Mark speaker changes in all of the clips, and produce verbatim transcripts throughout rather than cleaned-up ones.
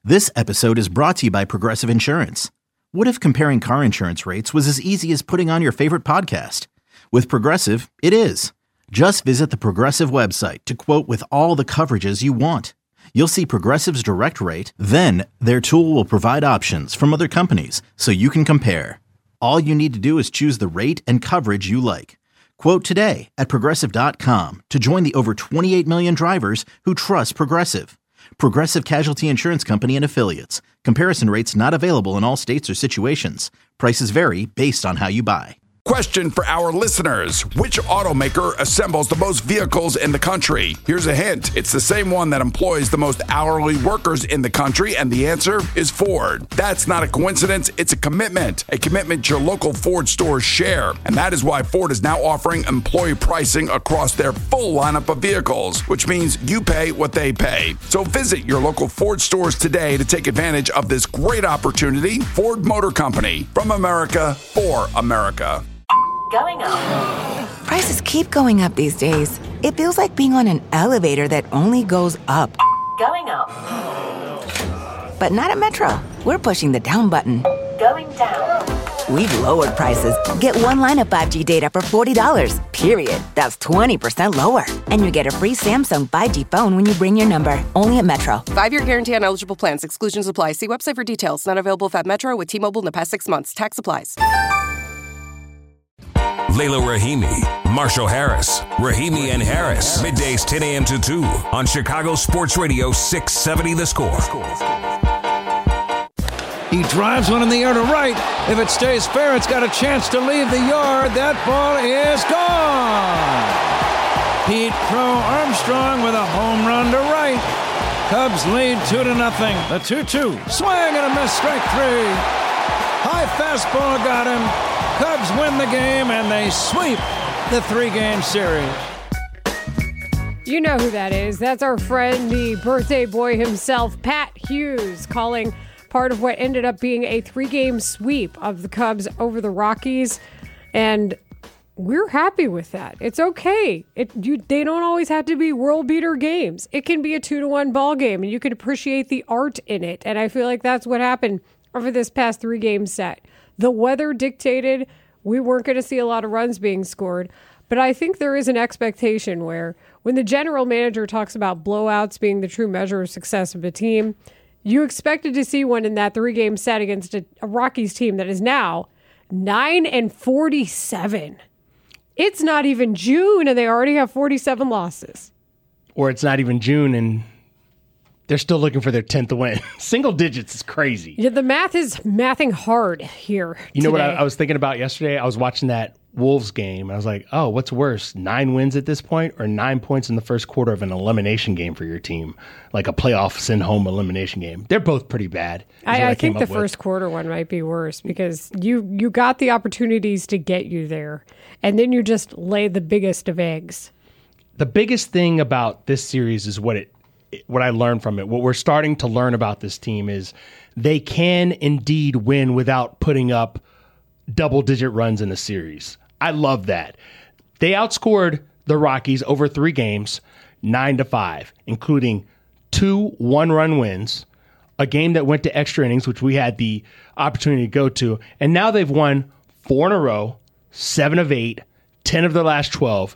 Speaker 1: This episode is brought to you by Progressive Insurance. What if comparing car insurance rates was as easy as putting on your favorite podcast? With Progressive, it is. Just visit the Progressive website to quote with all the coverages you want. You'll see Progressive's direct rate, then their tool will provide options from other companies so you can compare. All you need to do is choose the rate and coverage you like. Quote today at progressive dot com to join the over twenty-eight million drivers who trust Progressive. Progressive Casualty Insurance Company and Affiliates. Comparison rates not available in all states or situations. Prices vary based on how you buy.
Speaker 2: Question for our listeners. Which automaker assembles the most vehicles in the country? Here's a hint. It's the same one that employs the most hourly workers in the country, and the answer is Ford. That's not a coincidence. It's a commitment. A commitment your local Ford stores share. And that is why Ford is now offering employee pricing across their full lineup of vehicles, which means you pay what they pay. So visit your local Ford stores today to take advantage of this great opportunity. Ford Motor Company. From America, for America.
Speaker 3: Going up.
Speaker 4: Prices keep going up these days. It feels like being on an elevator that only goes up.
Speaker 3: Going up.
Speaker 4: But not at Metro. We're pushing the down button.
Speaker 3: Going down.
Speaker 4: We've lowered prices. Get one line of five G data for forty dollars, period. That's twenty percent lower. And you get a free Samsung five G phone when you bring your number. Only at Metro.
Speaker 5: Five-year guarantee on eligible plans. Exclusions apply. See website for details. Not available at Metro with T-Mobile in the past six months. Tax applies.
Speaker 6: Layla Rahimi, Marshall Harris, Rahimi and Harris. Middays ten a.m. to two on Chicago Sports Radio six seventy The Score.
Speaker 7: He drives one in the air to right. If it stays fair, it's got a chance to leave the yard. That ball is gone. Pete Crow Armstrong with a home run to right. Cubs lead two to nothing. The two two. Swing and a miss, strike three. High fastball got him. Cubs win the game, and they sweep the three-game series.
Speaker 8: You know who that is. That's our friend, the birthday boy himself, Pat Hughes, calling part of what ended up being a three-game sweep of the Cubs over the Rockies. And we're happy with that. It's okay. It you they don't always have to be world-beater games. It can be a two to one ball game, and you can appreciate the art in it. And I feel like that's what happened over this past three-game set. The weather dictated we weren't going to see a lot of runs being scored, but I think there is an expectation where when the general manager talks about blowouts being the true measure of success of a team, you expected to see one in that three-game set against a, a Rockies team that is now nine and forty-seven. It's not even June, and they already have forty-seven losses.
Speaker 9: Or it's not even June, and they're still looking for their tenth win. Single digits is crazy.
Speaker 8: Yeah, the math is mathing hard here.
Speaker 9: You know
Speaker 8: today.
Speaker 9: what I, I was thinking about yesterday? I was watching that Wolves game. I was like, oh, what's worse, nine wins at this point or nine points in the first quarter of an elimination game for your team? Like a playoff send-home elimination game. They're both pretty bad.
Speaker 8: I, I, I think the
Speaker 9: with.
Speaker 8: first quarter one might be worse because you, you got the opportunities to get you there, and then you just lay the biggest of eggs.
Speaker 9: The biggest thing about this series is what it what I learned from it. What we're starting to learn about this team is they can indeed win without putting up double-digit runs in a series. I love that. They outscored the Rockies over three games, nine to five, including two one-run wins, a game that went to extra innings, which we had the opportunity to go to, and now they've won four in a row, seven of eight, ten of their last twelve,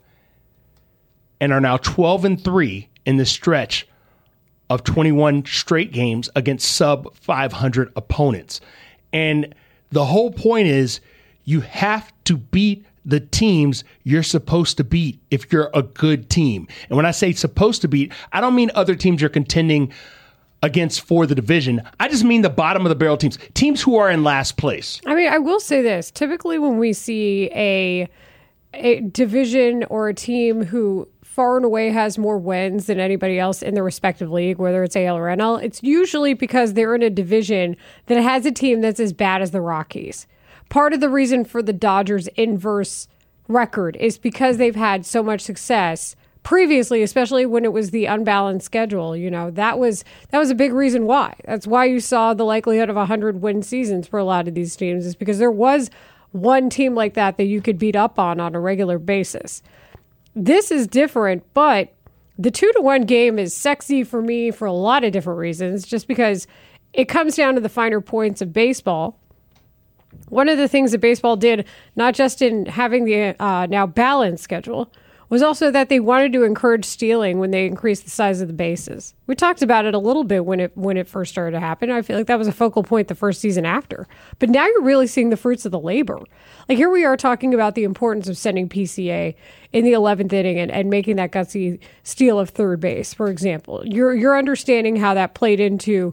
Speaker 9: and are now twelve and three in the stretch of twenty-one straight games against sub five hundred opponents. And the whole point is you have to beat the teams you're supposed to beat if you're a good team. And when I say supposed to beat, I don't mean other teams you're contending against for the division. I just mean the bottom of the barrel teams, teams who are in last place.
Speaker 8: I mean, I will say this. Typically when we see a, a division or a team who far and away has more wins than anybody else in the respective league, whether it's A L or N L, it's usually because they're in a division that has a team that's as bad as the Rockies. Part of the reason for the Dodgers' inverse record is because they've had so much success previously, especially when it was the unbalanced schedule. You know, that was that was a big reason why. That's why you saw the likelihood of one hundred win seasons for a lot of these teams, is because there was one team like that that you could beat up on on a regular basis. This is different, but the two to one game is sexy for me for a lot of different reasons, just because it comes down to the finer points of baseball. One of the things that baseball did, not just in having the uh, now balanced schedule, was also that they wanted to encourage stealing when they increased the size of the bases. We talked about it a little bit when it when it first started to happen. I feel like that was a focal point the first season after. But now you're really seeing the fruits of the labor. Like here we are talking about the importance of sending P C A in the eleventh inning and, and making that gutsy steal of third base, for example. You're you're understanding how that played into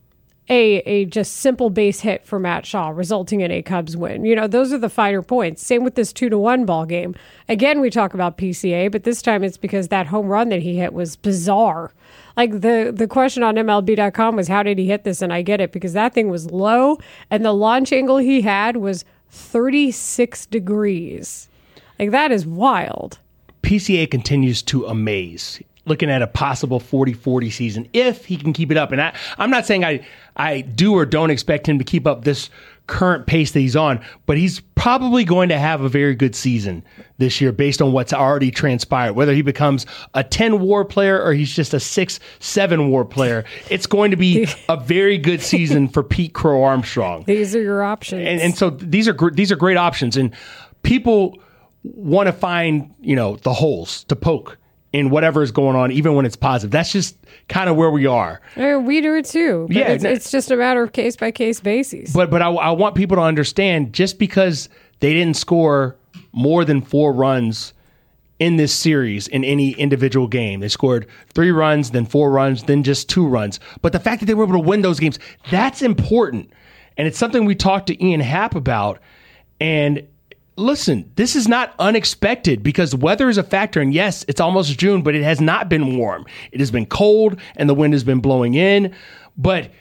Speaker 8: a a just simple base hit for Matt Shaw, resulting in a Cubs win. You know, those are the finer points. Same with this two to one ball game. Again, we talk about P C A, but this time it's because that home run that he hit was bizarre. Like the the question on M L B dot com was, how did he hit this? And I get it, because that thing was low, and the launch angle he had was thirty-six degrees. Like, that is wild.
Speaker 9: P C A continues to amaze. Looking at a possible forty forty season if he can keep it up. And I, I'm not saying I, I do or don't expect him to keep up this current pace that he's on, but he's probably going to have a very good season this year based on what's already transpired. Whether he becomes a ten WAR player or he's just a six, seven WAR player, it's going to be a very good season for Pete Crow Armstrong.
Speaker 8: These are your options.
Speaker 9: And, and so these are gr- these are great options. And people want to find, you know, the holes to poke in whatever is going on, even when it's positive. That's just kind of where we are.
Speaker 8: Uh, we do it too. But
Speaker 9: yeah,
Speaker 8: it's, it's just a matter of case by case basis.
Speaker 9: But but I, I want people to understand, just because they didn't score more than four runs in this series in any individual game, they scored three runs, then four runs, then just two runs. But the fact that they were able to win those games, that's important. And it's something we talked to Ian Happ about. And listen, this is not unexpected because weather is a factor. And yes, it's almost June, but it has not been warm. It has been cold and the wind has been blowing in. But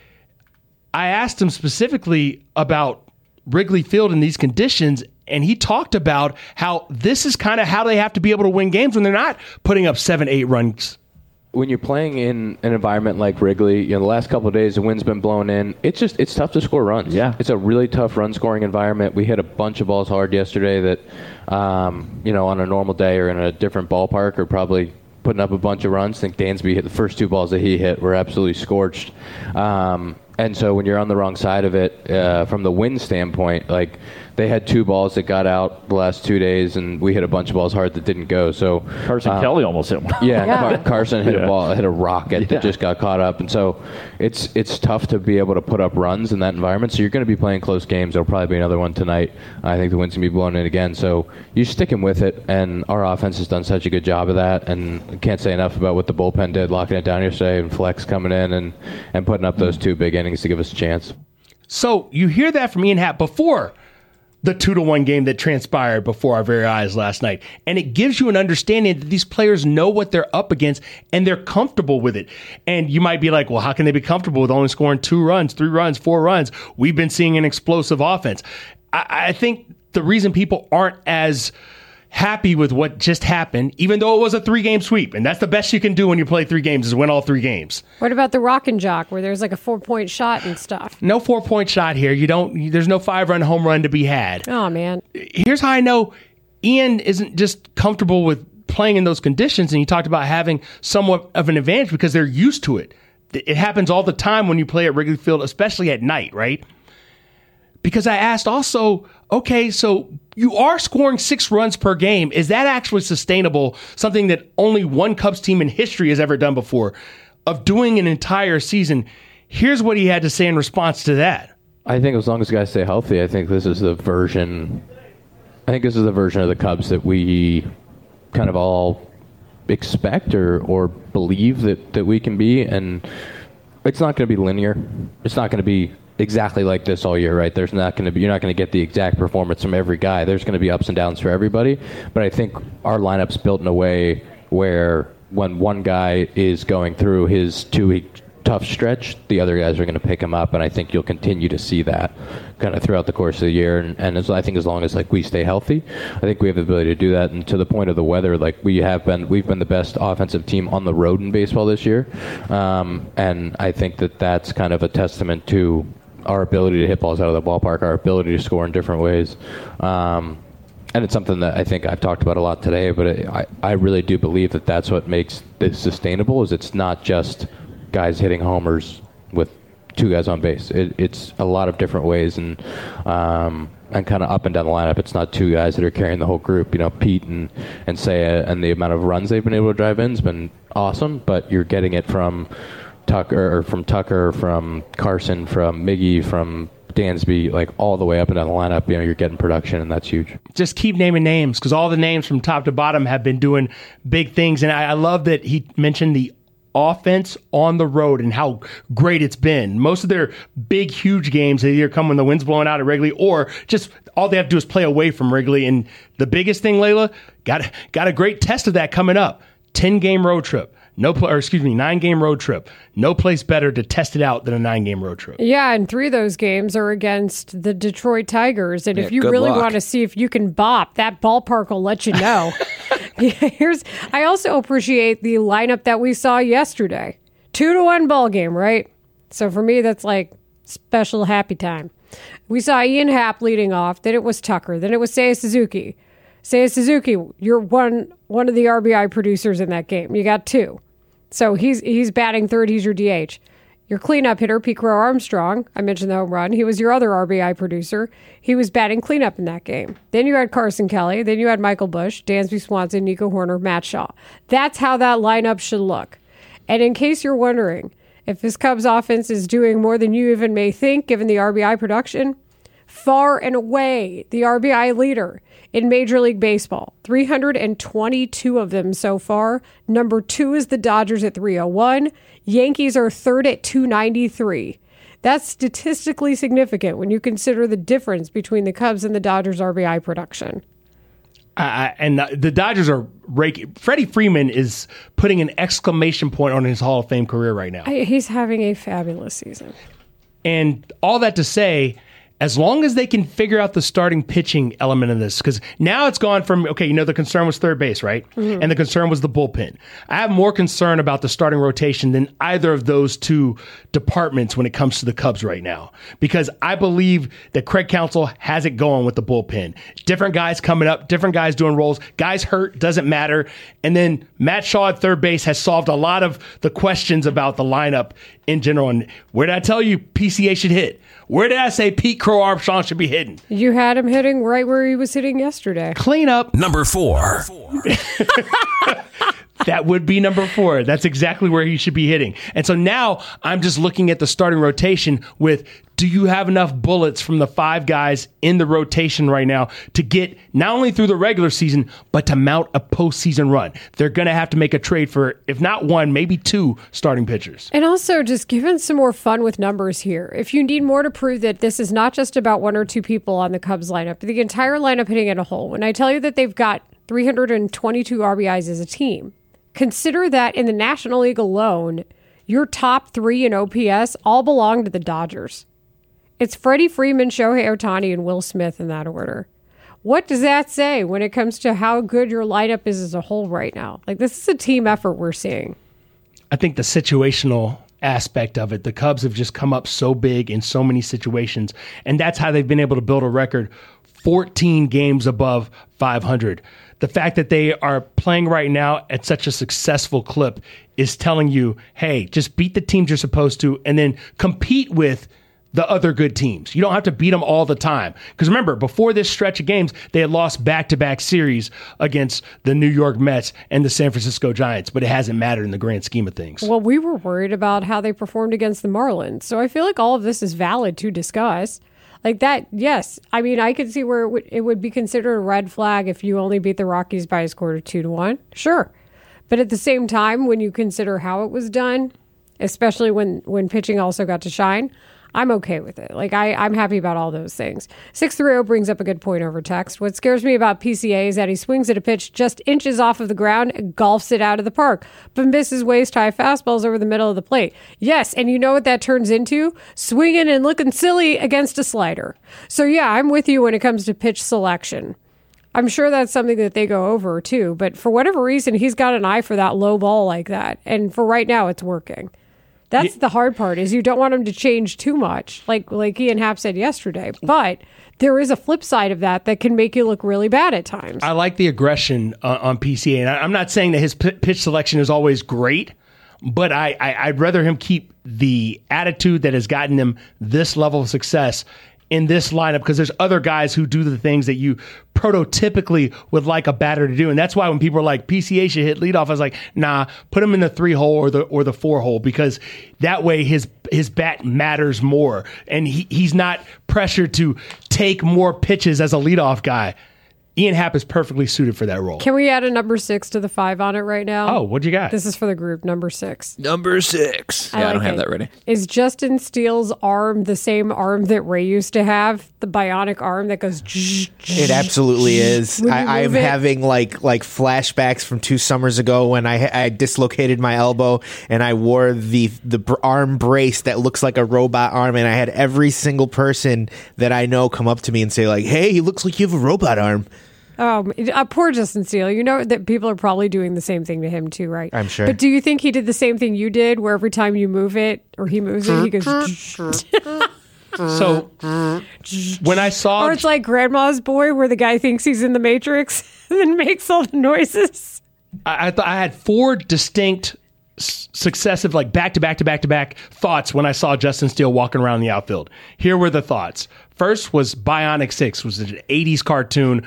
Speaker 9: I asked him specifically about Wrigley Field in these conditions, and he talked about how this is kind of how they have to be able to win games when they're not putting up seven, eight runs.
Speaker 10: When you're playing in an environment like Wrigley, you know, the last couple of days the wind's been blowing in. It's just it's tough to score runs.
Speaker 11: Yeah,
Speaker 10: it's a really tough run scoring environment. We hit a bunch of balls hard yesterday that, um, you know, on a normal day or in a different ballpark are probably putting up a bunch of runs. I think Dansby hit the first two balls that he hit were absolutely scorched. Um, and so when you're on the wrong side of it, uh, from the wind standpoint, like they had two balls that got out the last two days, and we hit a bunch of balls hard that didn't go. So
Speaker 11: Carson
Speaker 10: um,
Speaker 11: Kelly almost hit one.
Speaker 10: Yeah,
Speaker 8: Yeah.
Speaker 10: Car- Carson hit
Speaker 11: Yeah.
Speaker 10: a ball, hit a rocket
Speaker 11: Yeah.
Speaker 10: that just got caught up, and so it's it's tough to be able to put up runs in that environment. So you're going to be playing close games. There'll probably be another one tonight. I think the wind's going to be blowing in again. So you're sticking with it, and our offense has done such a good job of that. And I can't say enough about what the bullpen did, locking it down yesterday, and Flex coming in and and putting up those two big innings to give us a chance.
Speaker 9: So you hear that from Ian Happ before the two to one game that transpired before our very eyes last night. And it gives you an understanding that these players know what they're up against and they're comfortable with it. And you might be like, well, how can they be comfortable with only scoring two runs, three runs, four runs? We've been seeing an explosive offense. I, I think the reason people aren't as happy with what just happened, even though it was a three-game sweep, and that's the best you can do when you play three games is win all three games.
Speaker 8: What about the rock and jock where there's like a four-point shot and stuff?
Speaker 9: No four-point shot here. You don't. There's no five-run home run to be had.
Speaker 8: Oh, man.
Speaker 9: Here's how I know Ian isn't just comfortable with playing in those conditions, and he talked about having somewhat of an advantage because they're used to it. It happens all the time when you play at Wrigley Field, especially at night, right? Because I asked also, okay, so you are scoring six runs per game. Is that actually sustainable? Something that only one Cubs team in history has ever done before, of doing an entire season. Here's what he had to say in response to that.
Speaker 10: I think as long as guys stay healthy, I think this is the version. I think this is the version of the Cubs that we kind of all expect or, or believe that, that we can be. And it's not going to be linear. It's not going to be exactly like this all year, right? There's not going to be, you're not going to get the exact performance from every guy. There's going to be ups and downs for everybody. But I think our lineup's built in a way where when one guy is going through his two-week tough stretch, the other guys are going to pick him up, and I think you'll continue to see that kind of throughout the course of the year. And, and as, I think as long as like we stay healthy, I think we have the ability to do that. And to the point of the weather, like we have been, we've been the best offensive team on the road in baseball this year, um, and I think that that's kind of a testament to our ability to hit balls out of the ballpark, our ability to score in different ways. Um, and it's something that I think I've talked about a lot today, but it, I, I really do believe that that's what makes this sustainable, is it's not just guys hitting homers with two guys on base. It, it's a lot of different ways, and um, and kind of up and down the lineup. It's not two guys that are carrying the whole group. You know, Pete and and Seiya, and the amount of runs they've been able to drive in has been awesome. But you're getting it from Tucker, or from Tucker, from Carson, from Miggy, from Dansby, like all the way up and down the lineup. You know, you're getting production, and that's huge.
Speaker 9: Just keep naming names, because all the names from top to bottom have been doing big things. And I, I love that he mentioned the offense on the road and how great it's been. Most of their big, huge games, they either come when the wind's blowing out at Wrigley, or just all they have to do is play away from Wrigley. And the biggest thing, Layla, got got a great test of that coming up. ten-game road trip. No, pl- or excuse me, nine-game road trip. No place better to test it out than a nine-game road trip.
Speaker 8: Yeah, and three of those games are against the Detroit Tigers. And
Speaker 11: Yeah,
Speaker 8: if you
Speaker 11: good
Speaker 8: really
Speaker 11: luck.
Speaker 8: want to see if you can bop, that ballpark will let you know. Yeah, here's. I also appreciate the lineup that we saw yesterday. Two to one ball game, right? So for me, that's like special happy time. We saw Ian Happ leading off. Then it was Tucker. Then it was Seiya Suzuki. Seiya Suzuki, you're one one of the R B I producers in that game. You got two. So he's he's batting third. He's your D H. Your cleanup hitter, Pete Crow Armstrong, I mentioned the home run. He was your other R B I producer. He was batting cleanup in that game. Then you had Carson Kelly. Then you had Michael Busch, Dansby Swanson, Nico Horner, Matt Shaw. That's how that lineup should look. And in case you're wondering if this Cubs offense is doing more than you even may think, given the R B I production, far and away the R B I leader in Major League Baseball. three hundred twenty-two of them so far. Number two is the Dodgers at three oh one. Yankees are third at two ninety-three. That's statistically significant when you consider the difference between the Cubs and the Dodgers R B I production.
Speaker 9: Uh, and the Dodgers are raking. Freddie Freeman is putting an exclamation point on his Hall of Fame career right now.
Speaker 8: I, he's having a fabulous season.
Speaker 9: And all that to say, as long as they can figure out the starting pitching element of this, because now it's gone from, okay, you know, the concern was third base, right?
Speaker 8: Mm-hmm.
Speaker 9: And the concern was the bullpen. I have more concern about the starting rotation than either of those two departments when it comes to the Cubs right now, because I believe that Craig Counsell has it going with the bullpen. Different guys coming up, different guys doing roles, guys hurt, doesn't matter. And then Matt Shaw at third base has solved a lot of the questions about the lineup in general. And where did I tell you P C A should hit? Where did I say Pete Crow Armstrong should be hitting?
Speaker 8: You had him hitting right where he was hitting yesterday.
Speaker 9: Clean up.
Speaker 6: Number four.
Speaker 9: That would be number four. That's exactly where he should be hitting. And so now I'm just looking at the starting rotation with, do you have enough bullets from the five guys in the rotation right now to get not only through the regular season, but to mount a postseason run? They're going to have to make a trade for, if not one, maybe two starting pitchers.
Speaker 8: And also just giving some more fun with numbers here. If you need more to prove that this is not just about one or two people on the Cubs lineup, but the entire lineup hitting in a whole, when I tell you that they've got three hundred twenty-two R B Is as a team, consider that in the National League alone, your top three in O P S all belong to the Dodgers. It's Freddie Freeman, Shohei Ohtani, and Will Smith in that order. What does that say when it comes to how good your lineup is as a whole right now? Like, this is a team effort we're seeing.
Speaker 9: I think the situational aspect of it, the Cubs have just come up so big in so many situations, and that's how they've been able to build a record fourteen games above five hundred. The fact that they are playing right now at such a successful clip is telling you, hey, just beat the teams you're supposed to and then compete with the other good teams. You don't have to beat them all the time. Because remember, before this stretch of games, they had lost back-to-back series against the New York Mets and the San Francisco Giants, but it hasn't mattered in the grand scheme of things.
Speaker 8: Well, we were worried about how they performed against the Marlins. So I feel like all of this is valid to discuss. Like that, yes. I mean, I could see where it would, it would be considered a red flag if you only beat the Rockies by a score of two to one. Sure. But at the same time, when you consider how it was done, especially when, when pitching also got to shine, I'm okay with it. Like, I, I'm happy about all those things. six three zero brings up a good point over text. What scares me about P C A is that he swings at a pitch just inches off of the ground and golfs it out of the park, but misses waist-high fastballs over the middle of the plate. Yes, and you know what that turns into? Swinging and looking silly against a slider. So, yeah, I'm with you when it comes to pitch selection. I'm sure that's something that they go over, too. But for whatever reason, he's got an eye for that low ball like that. And for right now, it's working. That's the hard part, is you don't want him to change too much, like like Ian Happ said yesterday. But there is a flip side of that that can make you look really bad at times.
Speaker 9: I like the aggression uh, on P C A. And I, I'm not saying that his p- pitch selection is always great, But I, I, I'd rather him keep the attitude that has gotten him this level of success in this lineup, because there's other guys who do the things that you prototypically would like a batter to do. And that's why when people are like, P C A should hit leadoff, I was like, nah, put him in the three hole or the or the four hole, because that way his his bat matters more. And he, he's not pressured to take more pitches as a leadoff guy. Ian Happ is perfectly suited for that role.
Speaker 8: Can we add a number six to the five on it right now?
Speaker 9: Oh, what'd you got?
Speaker 8: This is for the group, number six.
Speaker 11: Number six.
Speaker 8: I
Speaker 11: Yeah, I,
Speaker 8: like
Speaker 11: don't have
Speaker 8: it.
Speaker 11: that ready.
Speaker 8: Is Justin Steele's arm the same arm that Ray used to have? The bionic arm that goes...
Speaker 12: It absolutely is.
Speaker 8: When you
Speaker 12: I, I'm
Speaker 8: move it-
Speaker 12: having like like flashbacks from two summers ago when I, I dislocated my elbow and I wore the the br- arm brace that looks like a robot arm, and I had every single person that I know come up to me and say like, "Hey, he looks like you have a robot arm."
Speaker 8: Um, uh, poor Justin Steele. You know that people are probably doing the same thing to him too, right?
Speaker 12: I'm sure.
Speaker 8: But do you think he did the same thing you did, where every time you move it or he moves it, he goes...
Speaker 9: So when I saw...
Speaker 8: Or it's like Grandma's Boy, where the guy thinks he's in the Matrix and then makes all the noises.
Speaker 9: I, I thought I had four distinct s- successive, like back to back to back to back thoughts when I saw Justin Steele walking around the outfield. Here were the thoughts. First was Bionic Six, was an eighties cartoon.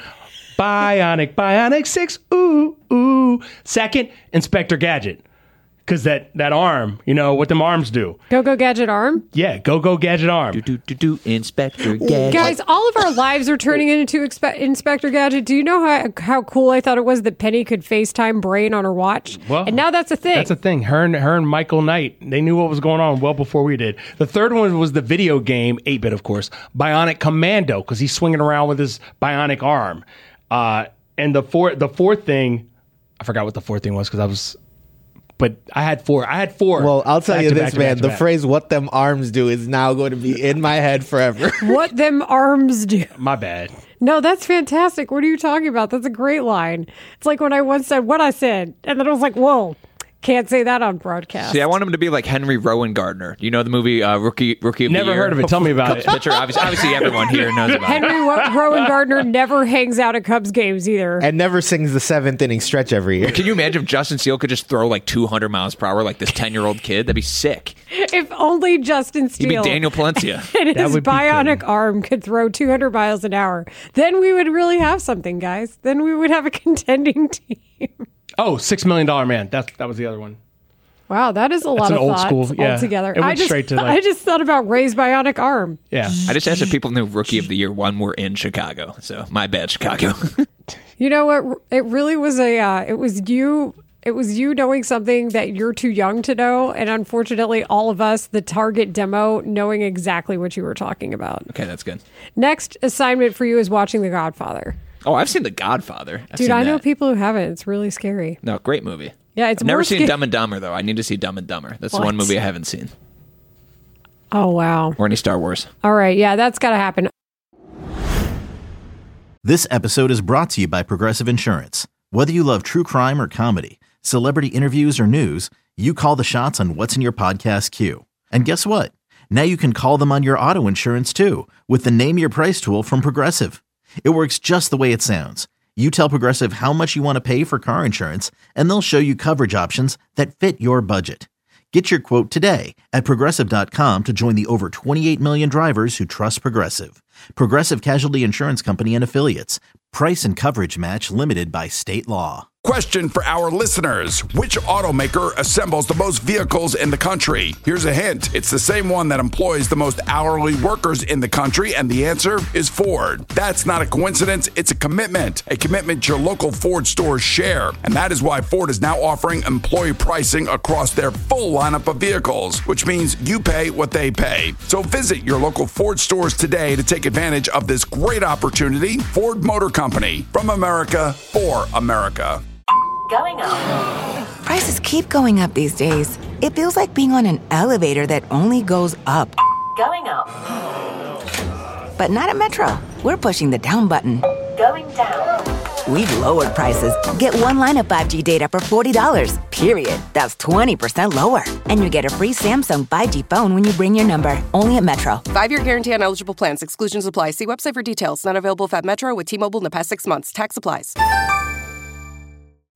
Speaker 9: Bionic, Bionic Six, ooh, ooh. Second, Inspector Gadget. Because that, that arm, you know, what them arms do.
Speaker 8: Go-Go Gadget arm?
Speaker 9: Yeah, go-go gadget arm.
Speaker 11: Do, do, do, do, Inspector Gadget.
Speaker 8: Guys, all of our lives are turning into expe- Inspector Gadget. Do you know how how cool I thought it was that Penny could FaceTime Brain on her watch?
Speaker 9: Well,
Speaker 8: and now that's a thing.
Speaker 9: That's a thing. Her and, her and Michael Knight, they knew what was going on well before we did. The third one was the video game, eight-bit of course, Bionic Commando, because he's swinging around with his bionic arm. Uh, and the fourth, the fourth thing, I forgot what the fourth thing was because I was... But I had four. I had four.
Speaker 12: Well, I'll tell
Speaker 9: back
Speaker 12: you
Speaker 9: to
Speaker 12: this,
Speaker 9: back to
Speaker 12: man.
Speaker 9: back to
Speaker 12: The
Speaker 9: back.
Speaker 12: phrase "what them arms do" is now going to be in my head forever.
Speaker 8: What them arms do.
Speaker 9: My bad.
Speaker 8: No, that's fantastic. What are you talking about? That's a great line. It's like when I once said what I said, and then I was like, whoa, can't say that on broadcast.
Speaker 11: See, I want him to be like Henry Rowan Gardner. You know the movie uh, Rookie Rookie of
Speaker 9: Never
Speaker 11: the Year?
Speaker 9: heard of it. Tell me about
Speaker 11: Cubs
Speaker 9: it.
Speaker 11: Pitcher. Obviously, obviously, everyone here knows about
Speaker 8: Henry
Speaker 11: it.
Speaker 8: Ro- Rowan Gardner never hangs out at Cubs games either.
Speaker 12: And never sings the seventh inning stretch every year.
Speaker 11: Can you imagine if Justin Steele could just throw like two hundred miles per hour like this ten-year-old kid? That'd be sick.
Speaker 8: If only Justin
Speaker 11: He'd be
Speaker 8: Steele
Speaker 11: Daniel Palencia.
Speaker 8: and
Speaker 9: That
Speaker 8: his
Speaker 9: would be
Speaker 8: bionic arm could throw two hundred miles an hour, then we would really have something, guys. Then we would have a contending team.
Speaker 9: Oh, Six Million Dollar Man. That that was the other one.
Speaker 8: Wow, that is a lot
Speaker 9: an
Speaker 8: of
Speaker 9: old
Speaker 8: thoughts
Speaker 9: school, yeah.
Speaker 8: altogether.
Speaker 9: It went
Speaker 8: I just,
Speaker 9: straight to, like-
Speaker 8: I just thought about Ray's bionic arm.
Speaker 9: Yeah.
Speaker 11: I just asked if people knew Rookie of the Year one were in Chicago. So my bad, Chicago.
Speaker 8: You know what? It really was a. Uh, it was you. It was you knowing something that you're too young to know, and unfortunately, all of us, the target demo, knowing exactly what you were talking about.
Speaker 11: Okay, that's good.
Speaker 8: Next assignment for you is watching The Godfather.
Speaker 11: Oh, I've seen The Godfather. I've
Speaker 8: Dude,
Speaker 11: seen
Speaker 8: I know
Speaker 11: that.
Speaker 8: people who haven't. It's really scary.
Speaker 11: No, great movie.
Speaker 8: Yeah, it's
Speaker 11: I've never
Speaker 8: more
Speaker 11: seen
Speaker 8: sca-
Speaker 11: Dumb and Dumber though. I need to see Dumb and Dumber. That's the
Speaker 8: What?
Speaker 11: one movie I haven't seen.
Speaker 8: Oh wow!
Speaker 11: Or any Star Wars.
Speaker 8: All right, yeah, that's got to happen.
Speaker 1: This episode is brought to you by Progressive Insurance. Whether you love true crime or comedy, celebrity interviews or news, you call the shots on what's in your podcast queue. And guess what? Now you can call them on your auto insurance too with the Name Your Price tool from Progressive. It works just the way it sounds. You tell Progressive how much you want to pay for car insurance, and they'll show you coverage options that fit your budget. Get your quote today at Progressive dot com to join the over twenty-eight million drivers who trust Progressive. Progressive Casualty Insurance Company and Affiliates. Price and coverage match limited by state law.
Speaker 2: Question for our listeners. Which automaker assembles the most vehicles in the country? Here's a hint. It's the same one that employs the most hourly workers in the country, and the answer is Ford. That's not a coincidence. It's a commitment. A commitment your local Ford stores share. And that is why Ford is now offering employee pricing across their full lineup of vehicles, which means you pay what they pay. So visit your local Ford stores today to take advantage of this great opportunity. Ford Motor Company. From America, for America.
Speaker 3: Going up.
Speaker 4: Prices keep going up these days. It feels like being on an elevator that only goes up.
Speaker 3: Going up.
Speaker 4: But not at Metro. We're pushing the down button.
Speaker 3: Going down.
Speaker 4: We've lowered prices. Get one line of five G data for forty dollars, period. That's twenty percent lower. And you get a free Samsung five G phone when you bring your number. Only at Metro.
Speaker 5: Five-year guarantee on eligible plans. Exclusions apply. See website for details. Not available if at Metro with T-Mobile in the past six months. Tax applies.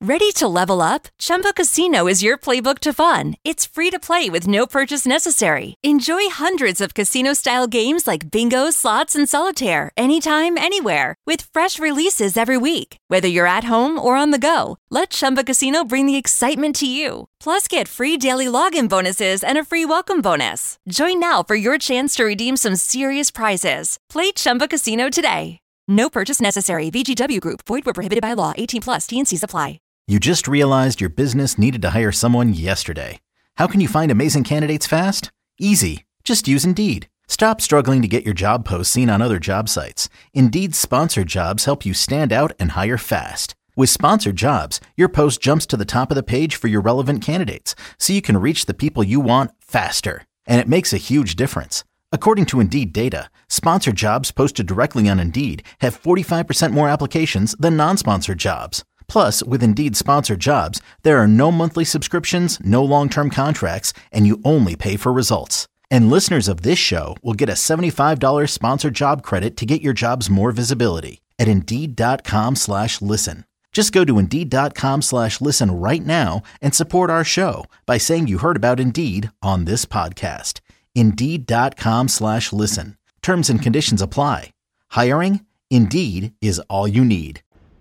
Speaker 13: Ready to level up? Chumba Casino is your playbook to fun. It's free to play with no purchase necessary. Enjoy hundreds of casino-style games like bingo, slots, and solitaire anytime, anywhere with fresh releases every week. Whether you're at home or on the go, let Chumba Casino bring the excitement to you. Plus, get free daily login bonuses and a free welcome bonus. Join now for your chance to redeem some serious prizes. Play Chumba Casino today. No purchase necessary. V G W Group. Void where prohibited by law. eighteen plus. T and C's apply.
Speaker 1: You just realized your business needed to hire someone yesterday. How can you find amazing candidates fast? Easy. Just use Indeed. Stop struggling to get your job posts seen on other job sites. Indeed's sponsored jobs help you stand out and hire fast. With sponsored jobs, your post jumps to the top of the page for your relevant candidates, so you can reach the people you want faster. And it makes a huge difference. According to Indeed data, sponsored jobs posted directly on Indeed have forty-five percent more applications than non-sponsored jobs. Plus, with Indeed sponsored jobs, there are no monthly subscriptions, no long-term contracts, and you only pay for results. And listeners of this show will get a seventy-five dollars sponsored job credit to get your jobs more visibility at Indeed.com slash listen. Just go to Indeed.com slash listen right now and support our show by saying you heard about Indeed on this podcast. Indeed.com slash listen. Terms and conditions apply. Hiring? Indeed is all you need.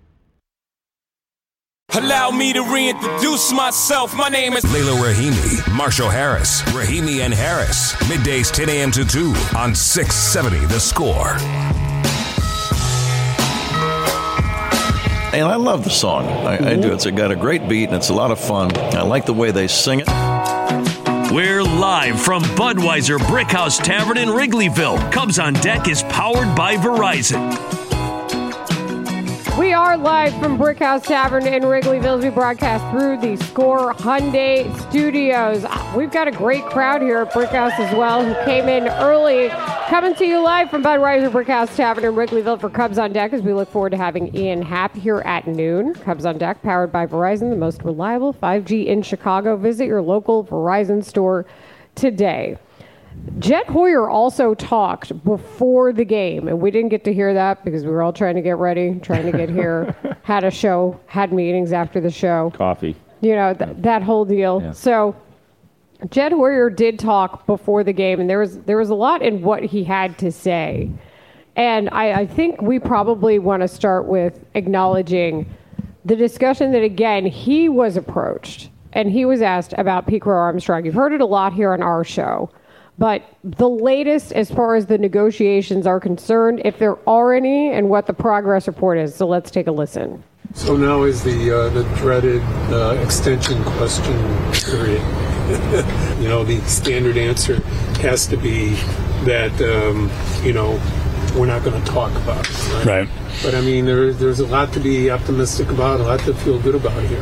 Speaker 14: Allow me to reintroduce myself. My name is
Speaker 6: Layla Rahimi, Marshall Harris, Rahimi and Harris. Middays ten a.m. to two on six seventy The Score.
Speaker 15: And I love the song. I, I do. It's got a great beat, and it's a lot of fun. I like the way they sing it.
Speaker 16: We're live from Budweiser Brickhouse Tavern in Wrigleyville. Cubs on Deck is powered by Verizon.
Speaker 8: We are live from Brickhouse Tavern in Wrigleyville as we broadcast through the Score Hyundai Studios. We've got a great crowd here at Brickhouse as well who came in early. Coming to you live from Budweiser Brickhouse Tavern in Wrigleyville for Cubs on Deck as we look forward to having Ian Happ here at noon. Cubs on Deck, powered by Verizon, the most reliable five G in Chicago. Visit your local Verizon store today. Jed Hoyer also talked before the game, and we didn't get to hear that because we were all trying to get ready, trying to get here, had a show, had meetings after the show.
Speaker 17: Coffee.
Speaker 8: You know, th- that whole deal.
Speaker 17: Yeah.
Speaker 8: So Jed Hoyer did talk before the game, and there was there was a lot in what he had to say. And I, I think we probably want to start with acknowledging the discussion that, again, he was approached, and he was asked about Pete Crow Armstrong. You've heard it a lot here on our show. But the latest as far as the negotiations are concerned, if there are any, and what the progress report is. So let's take a listen.
Speaker 18: So now is the uh, the dreaded uh, extension question period. You know, the standard answer has to be that, um, you know, we're not going to talk about it. Right?
Speaker 17: Right.
Speaker 18: But, I mean, there, there's a lot to be optimistic about, a lot to feel good about here.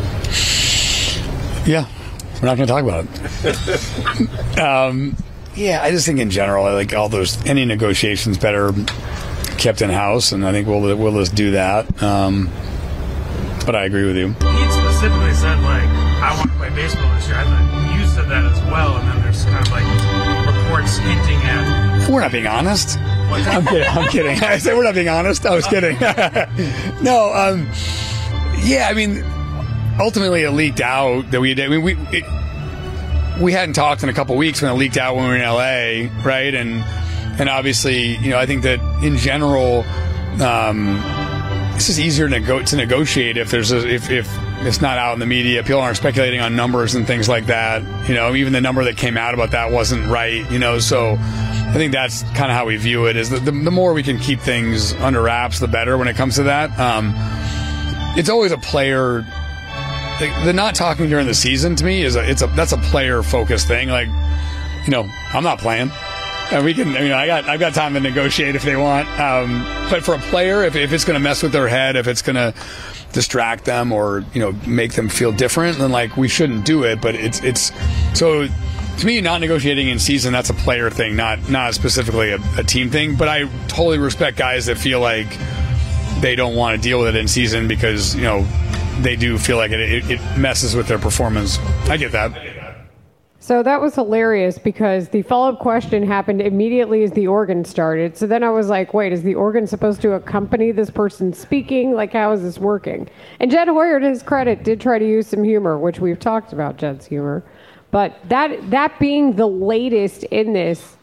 Speaker 17: Yeah, we're not going to talk about it. um, yeah, I just think in general, I like all those, any negotiations better kept in-house, and I think we'll, we'll just do that. Um, but I agree with you.
Speaker 19: He specifically said, like, I want to play baseball this year. I thought you said that as well, and then there's kind of like reports hinting at...
Speaker 17: We're not being honest. I'm kidding. I'm kidding. I said we're not being honest. I was kidding. No, um, yeah, I mean, ultimately it leaked out that we did. I mean, we it, we hadn't talked in a couple weeks when it leaked out when we were in L A, right? And and obviously, you know, I think that in general, um, it's just easier to go to negotiate if there's a, if if it's not out in the media. People aren't speculating on numbers and things like that. You know, even the number that came out about that wasn't right. You know, so. I think that's kind of how we view it, is that the, the more we can keep things under wraps, the better when it comes to that. Um, it's always a player, the, the not talking during the season to me is a, it's a, that's a player focused thing. Like, you know, I'm not playing and we can, you know, I got, I've got time to negotiate if they want. Um, but for a player, if, if it's going to mess with their head, if it's going to distract them or, you know, make them feel different, then like we shouldn't do it. But it's, it's so, to me, not negotiating in season, that's a player thing, not not specifically a, a team thing. But I totally respect guys that feel like they don't want to deal with it in season because, you know, they do feel like it, it, it messes with their performance. I get that.
Speaker 8: So that was hilarious because the follow-up question happened immediately as the organ started. So then I was like, wait, is the organ supposed to accompany this person speaking? Like, how is this working? And Jed Hoyer, to his credit, did try to use some humor, which we've talked about Jed's humor. But that that being the latest in this,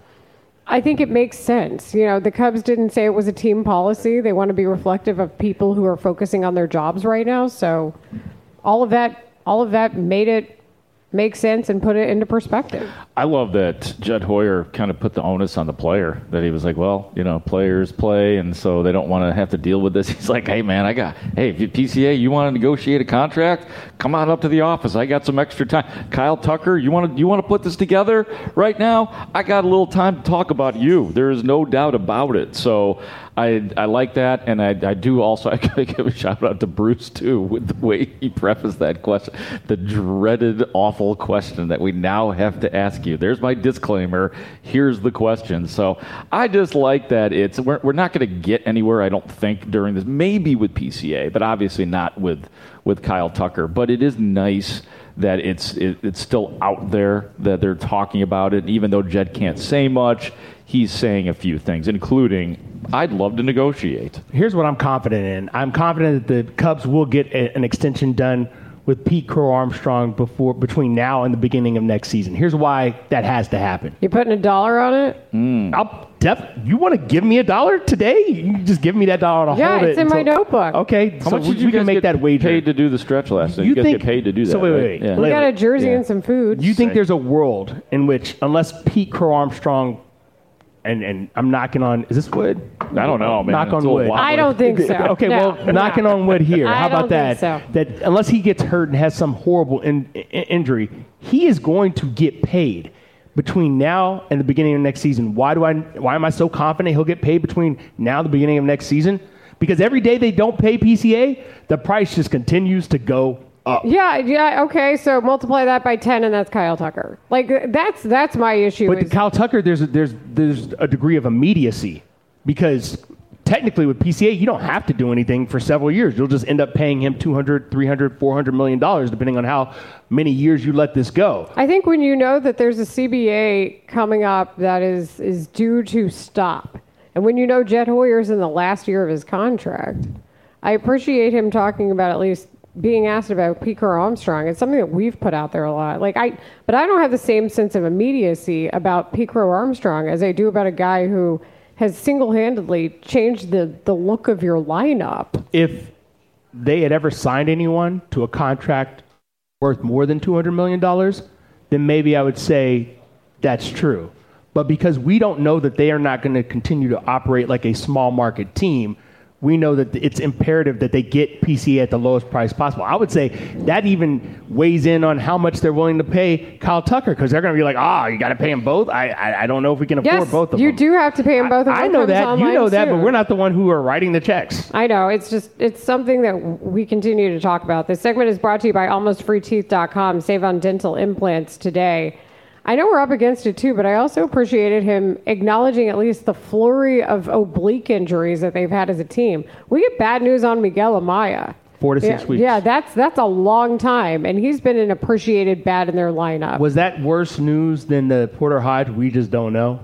Speaker 8: I think it makes sense. You know, the Cubs didn't say it was a team policy. They want to be reflective of people who are focusing on their jobs right now. So all of that, all of that made it make sense and put it into perspective.
Speaker 20: I love that Jed Hoyer kind of put the onus on the player, that he was like, well, you know, players play, and so they don't want to have to deal with this. He's like, hey, man, I got, hey, if you P C A, you want to negotiate a contract? Come on up to the office. I got some extra time. Kyle Tucker, you want to you want to put this together right now? I got a little time to talk about you. There is no doubt about it. So I I like that, and I, I do also, I got to give a shout out to Bruce, too, with the way he prefaced that question, the dreaded, awful question that we now have to ask you. There's my disclaimer. Here's the question. So I just like that it's, we're, we're not going to get anywhere, I don't think, during this, maybe with P C A, but obviously not with, with Kyle Tucker. But it is nice that it's it, it's still out there, that they're talking about it. Even though Jed can't say much, he's saying a few things, including, I'd love to negotiate.
Speaker 9: Here's what I'm confident in. I'm confident that the Cubs will get a, an extension done with Pete Crow Armstrong before between now and the beginning of next season. Here's why that has to happen.
Speaker 8: You putting a dollar on it?
Speaker 9: Mm. I'll def- you want to give me a dollar today? You can just give me that dollar to
Speaker 8: yeah,
Speaker 9: hold it.
Speaker 8: Yeah, it's in
Speaker 9: until-
Speaker 8: my notebook.
Speaker 9: Okay,
Speaker 20: How
Speaker 9: so
Speaker 20: much
Speaker 9: we,
Speaker 20: did you
Speaker 9: we
Speaker 20: guys
Speaker 9: can make
Speaker 20: get
Speaker 9: that wager.
Speaker 20: paid to do the stretch last night? You,
Speaker 9: You
Speaker 20: guys
Speaker 9: think,
Speaker 20: get paid to do that,
Speaker 9: so wait,
Speaker 20: right?
Speaker 9: wait, wait.
Speaker 20: Yeah.
Speaker 8: We got a jersey
Speaker 9: Yeah.
Speaker 8: and some food.
Speaker 9: You think there's a world in which, unless Pete Crow Armstrong, and, and I'm knocking on, is this wood?
Speaker 20: I don't know, man.
Speaker 9: Knock
Speaker 20: It's
Speaker 9: on
Speaker 20: a little
Speaker 9: wood.
Speaker 20: wobbly.
Speaker 8: I don't think so.
Speaker 9: Okay,
Speaker 8: No,
Speaker 9: well,
Speaker 8: no.
Speaker 9: knocking on wood here.
Speaker 8: I
Speaker 9: How
Speaker 8: don't
Speaker 9: about that?
Speaker 8: think so.
Speaker 9: That unless he gets hurt and has some horrible in, in, injury, he is going to get paid between now and the beginning of next season. Why do I? Why am I so confident he'll get paid between now and the beginning of next season? Because every day they don't pay P C A, the price just continues to go up.
Speaker 8: Yeah, yeah, okay. So multiply that by ten, and that's Kyle Tucker. Like that's that's my issue.
Speaker 9: But
Speaker 8: is,
Speaker 9: Kyle Tucker, there's a, there's there's a degree of immediacy because technically with P C A, you don't have to do anything for several years. You'll just end up paying him two hundred, three hundred, four hundred million dollars depending on how many years you let this go.
Speaker 8: I think when you know that there's a C B A coming up that is is due to stop, and when you know Jed Hoyer's in the last year of his contract, I appreciate him talking about at least being asked about Pete Crow Armstrong. It's something that we've put out there a lot. Like I, but I don't have the same sense of immediacy about Pete Crow Armstrong as I do about a guy who has single-handedly changed the, the look of your lineup.
Speaker 9: If they had ever signed anyone to a contract worth more than two hundred million dollars, then maybe I would say that's true. But because we don't know that they are not going to continue to operate like a small market team, we know that it's imperative that they get P C A at the lowest price possible. I would say that even weighs in on how much they're willing to pay Kyle Tucker, because they're going to be like, ah, oh, you got to pay him both? I, I I don't know if we can afford
Speaker 8: yes,
Speaker 9: both of
Speaker 8: you
Speaker 9: them.
Speaker 8: do have to pay him both of them.
Speaker 9: I know that. You know that,
Speaker 8: too.
Speaker 9: but we're not the one who are writing the checks.
Speaker 8: I know. It's just, it's something that we continue to talk about. This segment is brought to you by almost free teeth dot com. Save on dental implants today. I know we're up against it too, but I also appreciated him acknowledging at least the flurry of oblique injuries that they've had as a team. We get bad news on Miguel Amaya.
Speaker 9: Four to six
Speaker 8: yeah,
Speaker 9: weeks.
Speaker 8: Yeah, that's that's a long time, and he's been an appreciated bat in their lineup.
Speaker 9: Was that worse news than the Porter Hodge? We just don't know.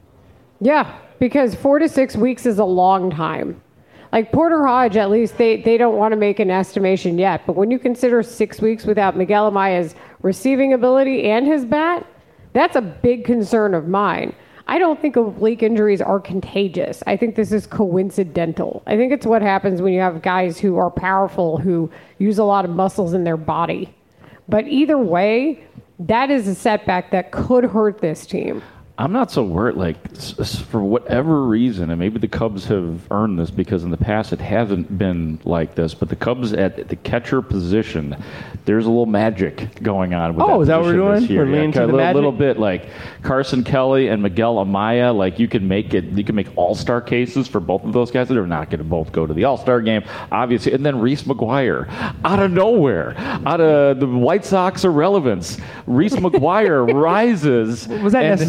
Speaker 8: Yeah, because four to six weeks is a long time. Like Porter Hodge, at least they, they don't want to make an estimation yet. But when you consider six weeks without Miguel Amaya's receiving ability and his bat, that's a big concern of mine. I don't think oblique injuries are contagious. I think this is coincidental. I think it's what happens when you have guys who are powerful, who use a lot of muscles in their body. But either way, that is a setback that could hurt this team.
Speaker 20: I'm not so worried. Like, s- s- for whatever reason, and maybe the Cubs have earned this because in the past it hasn't been like this, but the Cubs at the catcher position, there's a little magic going on with
Speaker 9: Oh,
Speaker 20: that
Speaker 9: is that what we're
Speaker 20: position
Speaker 9: doing?
Speaker 20: this year.
Speaker 9: We're leaning
Speaker 20: Yeah,
Speaker 9: to
Speaker 20: a
Speaker 9: the
Speaker 20: little,
Speaker 9: magic?
Speaker 20: little bit like Carson Kelly and Miguel Amaya. Like, you can make it, you can make all-star cases for both of those guys. They're not going to both go to the all-star game, obviously. And then Reese McGuire, out of nowhere, out of the White Sox irrelevance, Reese McGuire rises.
Speaker 9: Was that
Speaker 20: and
Speaker 9: necessary?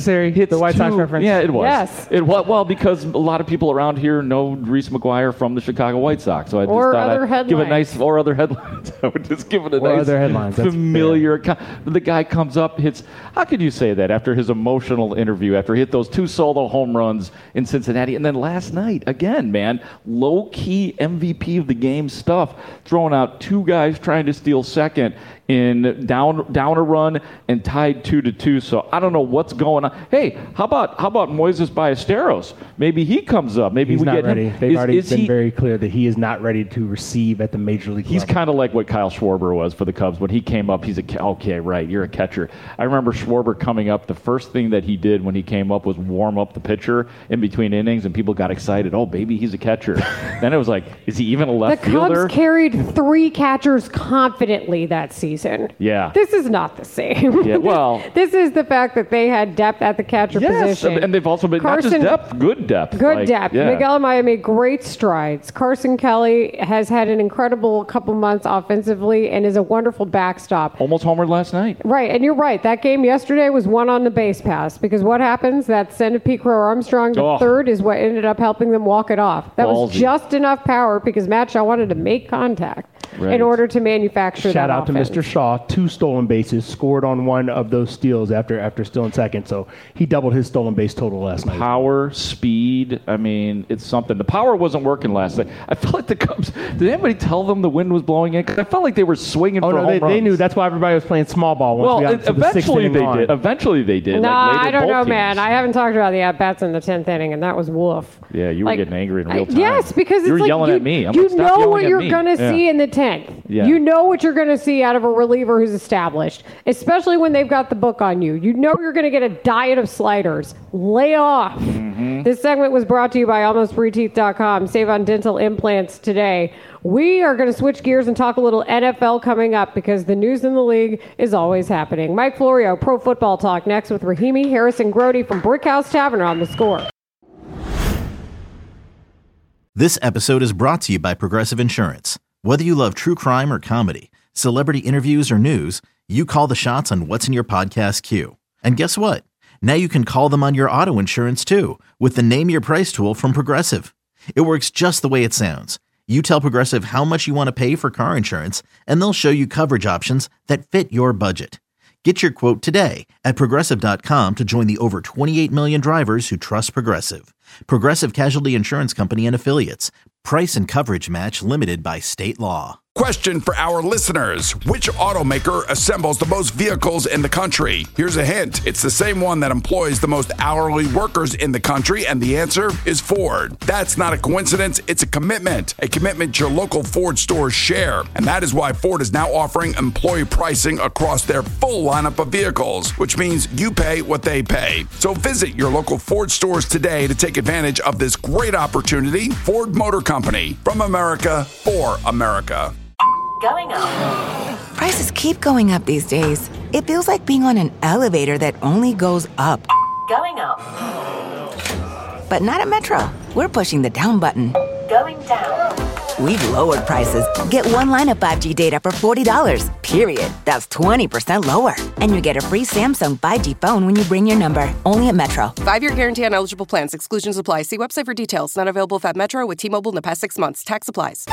Speaker 20: hits
Speaker 9: The White
Speaker 20: two,
Speaker 9: Sox reference?
Speaker 20: Yeah, it was.
Speaker 8: Yes.
Speaker 20: It was well because a lot of people around here know Reese McGuire from the Chicago White Sox. So I just
Speaker 8: Or
Speaker 20: thought
Speaker 8: other
Speaker 20: I'd give a
Speaker 8: headlines.
Speaker 20: nice or other headlines. I would just give it a
Speaker 9: Or
Speaker 20: nice
Speaker 9: other headlines, that's
Speaker 20: familiar. co- The guy comes up, hits. How could you say that after his emotional interview, after he hit those two solo home runs in Cincinnati, and then last night again, man, low key M V P of the game stuff, throwing out two guys trying to steal second in down down a run and tied two to two. So I don't know what's going on. Hey, how about how about Moises Ballesteros? Maybe he comes up. Maybe
Speaker 9: He's
Speaker 20: we
Speaker 9: not
Speaker 20: get
Speaker 9: ready.
Speaker 20: him.
Speaker 9: They've
Speaker 20: Is-
Speaker 9: already
Speaker 20: is
Speaker 9: been
Speaker 20: he-
Speaker 9: very clear that he is not ready to receive at the major league
Speaker 20: He's
Speaker 9: level.
Speaker 20: kind of like what Kyle Schwarber was for the Cubs when he came up. He's a ca- okay, right? You're a catcher. I remember Schwarber coming up. The first thing that he did when he came up was warm up the pitcher in between innings, and people got excited. Oh, baby, he's a catcher. Then it was like, is he even a
Speaker 8: The
Speaker 20: left
Speaker 8: Cubs
Speaker 20: fielder?
Speaker 8: carried three catchers confidently that season.
Speaker 20: Yeah.
Speaker 8: This is not the same.
Speaker 20: Yeah, well-
Speaker 8: this is the fact that they had depth at the catcher
Speaker 20: Yes,
Speaker 8: position.
Speaker 20: and they've also been
Speaker 8: Carson-
Speaker 20: not just depth, good depth.
Speaker 8: Good
Speaker 20: Like,
Speaker 8: depth.
Speaker 20: yeah.
Speaker 8: Miguel Amaya made great strides. Carson Kelly has had an incredible couple months offensively and is a wonderful backstop.
Speaker 20: Almost homered last night.
Speaker 8: Right, and you're right. That game yesterday was won on the base pass because what happens? That send of Pete Crow Armstrong to
Speaker 20: Oh.
Speaker 8: third is what ended up helping them walk it off. That was
Speaker 20: Ballsy.
Speaker 8: just enough power because Matt Shaw wanted to make contact
Speaker 9: Right.
Speaker 8: in order to manufacture
Speaker 9: Shout
Speaker 8: that
Speaker 9: out to
Speaker 8: offense.
Speaker 9: Mister Shaw, two stolen bases, scored on one of those steals after after stealing second. So he doubled his stolen base total last night.
Speaker 20: Power, speed. I mean, it's something. The power wasn't working last night. I felt like the Cubs. Did anybody tell them the wind was blowing in? 'Cause I felt like they were swinging
Speaker 9: Oh
Speaker 20: for
Speaker 9: no,
Speaker 20: home
Speaker 9: they,
Speaker 20: runs.
Speaker 9: they knew. That's why everybody was playing small ball. Once
Speaker 20: Well,
Speaker 9: we got
Speaker 20: it-
Speaker 9: to the sixth
Speaker 20: eventually
Speaker 9: inning
Speaker 20: they
Speaker 9: on.
Speaker 20: did. Eventually they did.
Speaker 8: No,
Speaker 20: like late
Speaker 8: I
Speaker 20: in
Speaker 8: don't
Speaker 20: both
Speaker 8: know,
Speaker 20: teams.
Speaker 8: man. I haven't talked about the at-bats in the tenth inning, and that was woof.
Speaker 20: Yeah, you were
Speaker 8: Like,
Speaker 20: getting angry in
Speaker 8: I-
Speaker 20: real time.
Speaker 8: Yes, because it's
Speaker 20: you were
Speaker 8: like
Speaker 20: yelling
Speaker 8: you,
Speaker 20: at me. I'm
Speaker 8: you
Speaker 20: like, "Stop
Speaker 8: know
Speaker 20: yelling
Speaker 8: what
Speaker 20: at
Speaker 8: you're
Speaker 20: me."
Speaker 8: going to
Speaker 20: Yeah.
Speaker 8: see in the tenth.
Speaker 20: Yeah.
Speaker 8: You know what you're going to see out of a reliever who's established, especially when they've got the book on you. You know you're going to get a diet of sliders. Lay off.
Speaker 20: Mm-hmm.
Speaker 8: This segment was brought to you by almost free teeth dot com. Save on dental implants today. We are going to switch gears and talk a little N F L coming up because the news in the league is always happening. Mike Florio, Pro Football Talk, next with Rahimi, Harris, and Grody from Brickhouse Tavern on The Score.
Speaker 1: This episode is brought to you by Progressive Insurance. Whether you love true crime or comedy, celebrity interviews or news, you call the shots on what's in your podcast queue. And guess what? Now you can call them on your auto insurance too with the Name Your Price tool from Progressive. It works just the way it sounds. You tell Progressive how much you want to pay for car insurance, and they'll show you coverage options that fit your budget. Get your quote today at Progressive dot com to join the over twenty-eight million drivers who trust Progressive. Progressive Casualty Insurance Company and Affiliates. Price and coverage match limited by state law.
Speaker 2: Question for our listeners. Which automaker assembles the most vehicles in the country? Here's a hint. It's the same one that employs the most hourly workers in the country, and the answer is Ford. That's not a coincidence. It's a commitment. A commitment your local Ford stores share. And that is why Ford is now offering employee pricing across their full lineup of vehicles, which means you pay what they pay. So visit your local Ford stores today to take advantage of this great opportunity. Ford Motor Company. From America, for America.
Speaker 3: Going up.
Speaker 4: Prices keep going up these days. It feels like being on an elevator that only goes up.
Speaker 3: Going up.
Speaker 4: But not at Metro. We're pushing the down button.
Speaker 3: Going down.
Speaker 4: We've lowered prices. Get one line of five G data for forty dollars, period. That's twenty percent lower. And you get a free Samsung five G phone when you bring your number. Only at Metro.
Speaker 5: Five-year guarantee on eligible plans. Exclusions apply. See website for details. Not available if at Metro with T-Mobile in the past six months. Tax applies.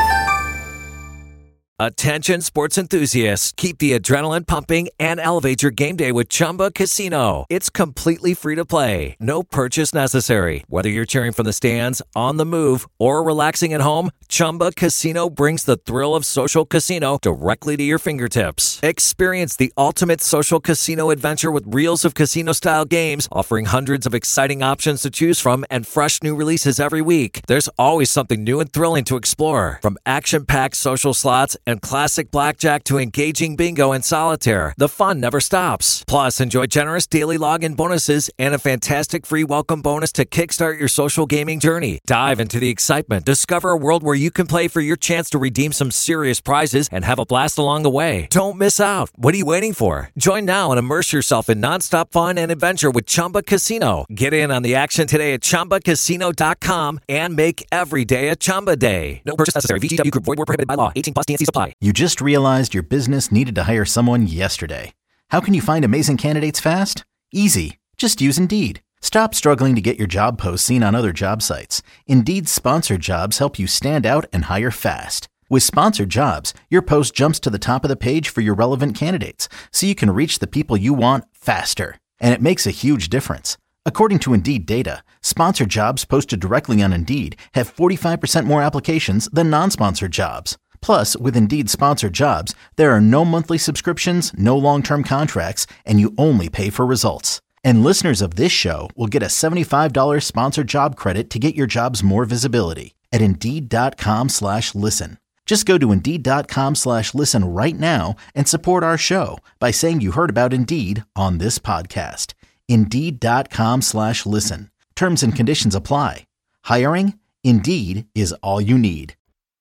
Speaker 21: Attention sports enthusiasts. Keep the adrenaline pumping and elevate your game day with Chumba Casino. It's completely free to play. No purchase necessary. Whether you're cheering from the stands, on the move, or relaxing at home, Chumba Casino brings the thrill of social casino directly to your fingertips. Experience the ultimate social casino adventure with reels of casino-style games, offering hundreds of exciting options to choose from and fresh new releases every week. There's always something new and thrilling to explore. From action-packed social slots and classic blackjack to engaging bingo and solitaire, the fun never stops. Plus, enjoy generous daily login bonuses and a fantastic free welcome bonus to kickstart your social gaming journey. Dive into the excitement. Discover a world where you can play for your chance to redeem some serious prizes and have a blast along the way. Don't miss out. What are you waiting for? Join now and immerse yourself in nonstop fun and adventure with Chumba Casino. Get in on the action today at Chumba Casino dot com and make every day a Chumba day. No purchase necessary. V G W Group. Void where prohibited by law. eighteen plus T N C supply.
Speaker 1: You just realized your business needed to hire someone yesterday. How can you find amazing candidates fast? Easy. Just use Indeed. Stop struggling to get your job posts seen on other job sites. Indeed's sponsored jobs help you stand out and hire fast. With sponsored jobs, your post jumps to the top of the page for your relevant candidates, so you can reach the people you want faster. And it makes a huge difference. According to Indeed data, sponsored jobs posted directly on Indeed have forty-five percent more applications than non-sponsored jobs. Plus, with Indeed sponsored jobs, there are no monthly subscriptions, no long-term contracts, and you only pay for results. And listeners of this show will get a seventy-five dollars sponsored job credit to get your jobs more visibility at Indeed.com slash listen. Just go to Indeed.com slash listen right now and support our show by saying you heard about Indeed on this podcast. Indeed.com slash listen. Terms and conditions apply. Hiring? Indeed is all you need.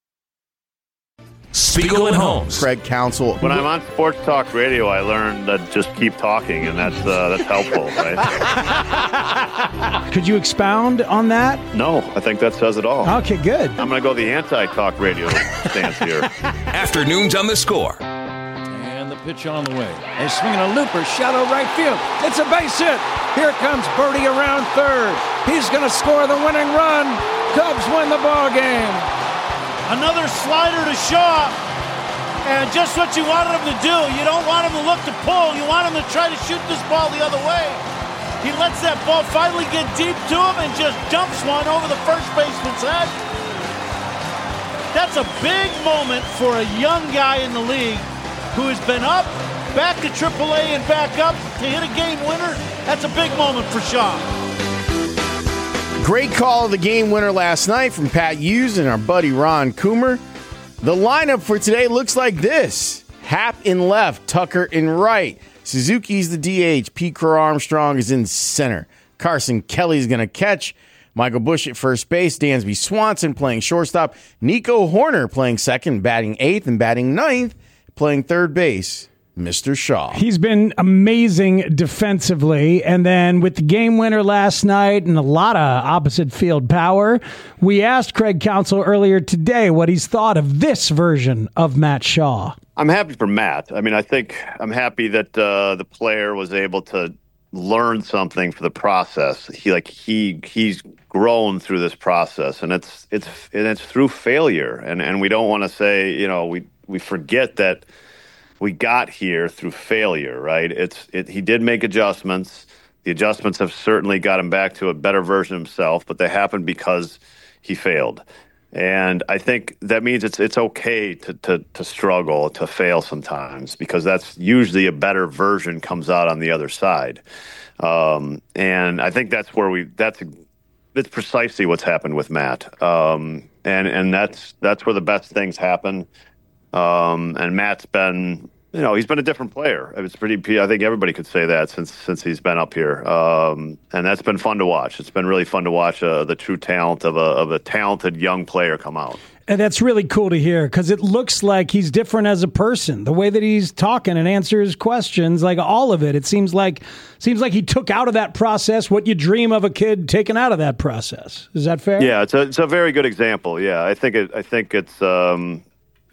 Speaker 6: Spiegel and Holmes.
Speaker 7: Craig Counsell.
Speaker 22: When I'm on Sports Talk Radio, I learned that just keep talking, and that's uh, that's helpful, right?
Speaker 23: Could you expound on that?
Speaker 22: No, I think that says it all.
Speaker 23: Okay, good.
Speaker 22: I'm going to go the anti-talk radio stance here.
Speaker 6: Afternoons on the Score.
Speaker 24: And the pitch on the way. They swinging a looper, shallow right field. It's a base hit. Here comes Birdie around third. He's going to score the winning run. Cubs win the ball game.
Speaker 25: Another slider to Shaw, and just what you wanted him to do. You don't want him to look to pull. You want him to try to shoot this ball the other way. He lets that ball finally get deep to him and just dumps one over the first baseman's head. That's a big moment for a young guy in the league who has been up, back to triple A and back up to hit a game winner. That's a big moment for Shaw.
Speaker 12: Great call of the game winner last night from Pat Hughes and our buddy Ron Coomer. The lineup for today looks like this. Happ in left, Tucker in right. Suzuki's the D H. Pete Crow-Armstrong is in center. Carson Kelly's going to catch. Michael Busch at first base. Dansby Swanson playing shortstop. Nico Horner playing second, batting eighth, and batting ninth, playing third base. Mister Shaw.
Speaker 23: He's been amazing defensively. And then with the game winner last night and a lot of opposite field power, we asked Craig Counsell earlier today what he's thought of this version of Matt Shaw.
Speaker 22: I'm happy for Matt. I mean, I think I'm happy that uh, the player was able to learn something for the process. He like he he's grown through this process, and it's it's and it's through failure. And and we don't want to say, you know, we we forget that we got here through failure, right? It's it, he did make adjustments. The adjustments have certainly got him back to a better version of himself, but they happened because he failed. And I think that means it's it's okay to to to struggle, to fail sometimes, because that's usually a better version comes out on the other side. Um, and I think that's where we that's that's precisely what's happened with Matt. Um, and and that's that's where the best things happen. Um, and Matt's been, you know, he's been a different player. It's pretty, I think everybody could say that since since he's been up here. Um, and that's been fun to watch. It's been really fun to watch uh, the true talent of a of a talented young player come out.
Speaker 23: And that's really cool to hear, because it looks like he's different as a person. The way that he's talking and answers questions, like all of it, it seems like seems like he took out of that process what you dream of a kid taken out of that process. Is that fair?
Speaker 22: Yeah, it's a it's a very good example. Yeah, I think it, I think it's. Um,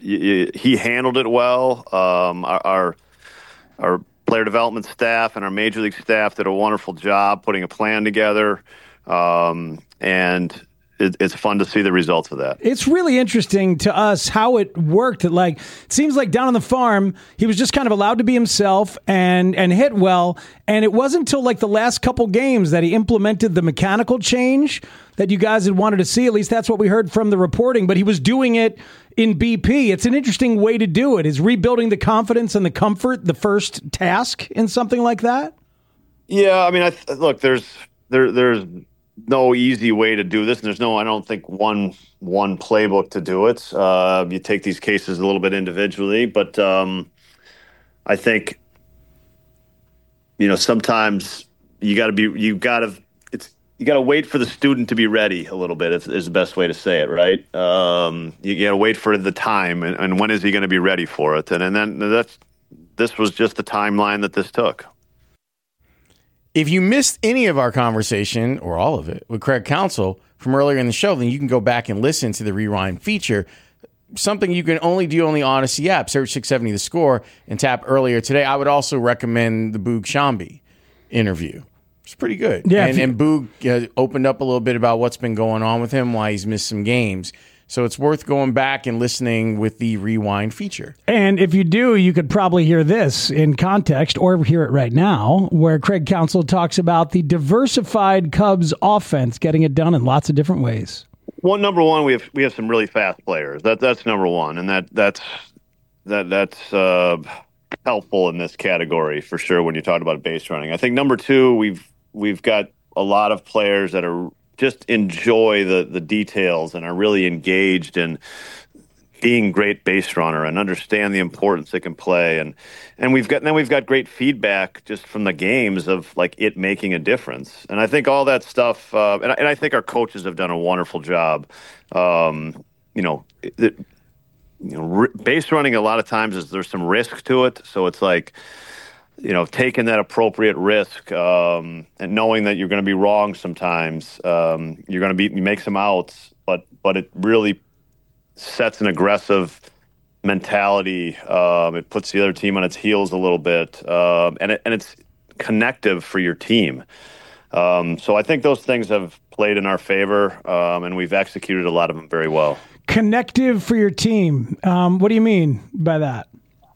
Speaker 22: He handled it well. Um, our, our our player development staff and our major league staff did a wonderful job putting a plan together, um, and it, it's fun to see the results of that.
Speaker 23: It's really interesting to us how it worked. Like, it seems like down on the farm, he was just kind of allowed to be himself and and hit well. And it wasn't until like the last couple games that he implemented the mechanical change that you guys had wanted to see. At least that's what we heard from the reporting. But he was doing it in B P. It's an interesting way to do it. Is rebuilding the confidence and the comfort the first task in something like that?
Speaker 22: Yeah, I mean, I th- look, there's there there's no easy way to do this, and there's no, I don't think, one one playbook to do it. Uh, you take these cases a little bit individually, but um, I think, you know, sometimes you got to be, you got to, it's, you got to wait for the student to be ready a little bit, is, is the best way to say it, right? Um, you got to wait for the time, and, and when is he going to be ready for it? And, and then that's, this was just the timeline that this took.
Speaker 12: If you missed any of our conversation, or all of it, with Craig Counsell from earlier in the show, then you can go back and listen to the Rewind feature, something you can only do on the Odyssey app. Search six seventy The Score and tap earlier today. I would also recommend the Boog Sciambi interview.
Speaker 7: It's pretty good.
Speaker 23: Yeah,
Speaker 7: and,
Speaker 23: you,
Speaker 7: and Boog uh, opened up a little bit about what's been going on with him, why he's missed some games. So it's worth going back and listening with the rewind feature.
Speaker 23: And if you do, you could probably hear this in context or hear it right now, where Craig Counsell talks about the diversified Cubs offense, getting it done in lots of different ways.
Speaker 22: One, number one, we have we have some really fast players. That that's number one, and that that's that that's uh, helpful in this category for sure when you talk about base running. I think number two, we've we've got a lot of players that are just enjoy the the details and are really engaged in being great base runner and understand the importance it can play. And and we've got then we've got great feedback just from the games of like it making a difference. And I think all that stuff. Uh, and, I, and I think our coaches have done a wonderful job. Um, you know, it, you know, r- base running a lot of times is there's some risk to it. So it's like, you know, taking that appropriate risk um, and knowing that you're going to be wrong sometimes. Um, you're going to be you make some outs, but but it really sets an aggressive mentality. Um, it puts the other team on its heels a little bit, um, and it, and it's connective for your team. Um, so I think those things have played in our favor, um, and we've executed a lot of them very well.
Speaker 23: Connective for your team. Um, what do you mean by that?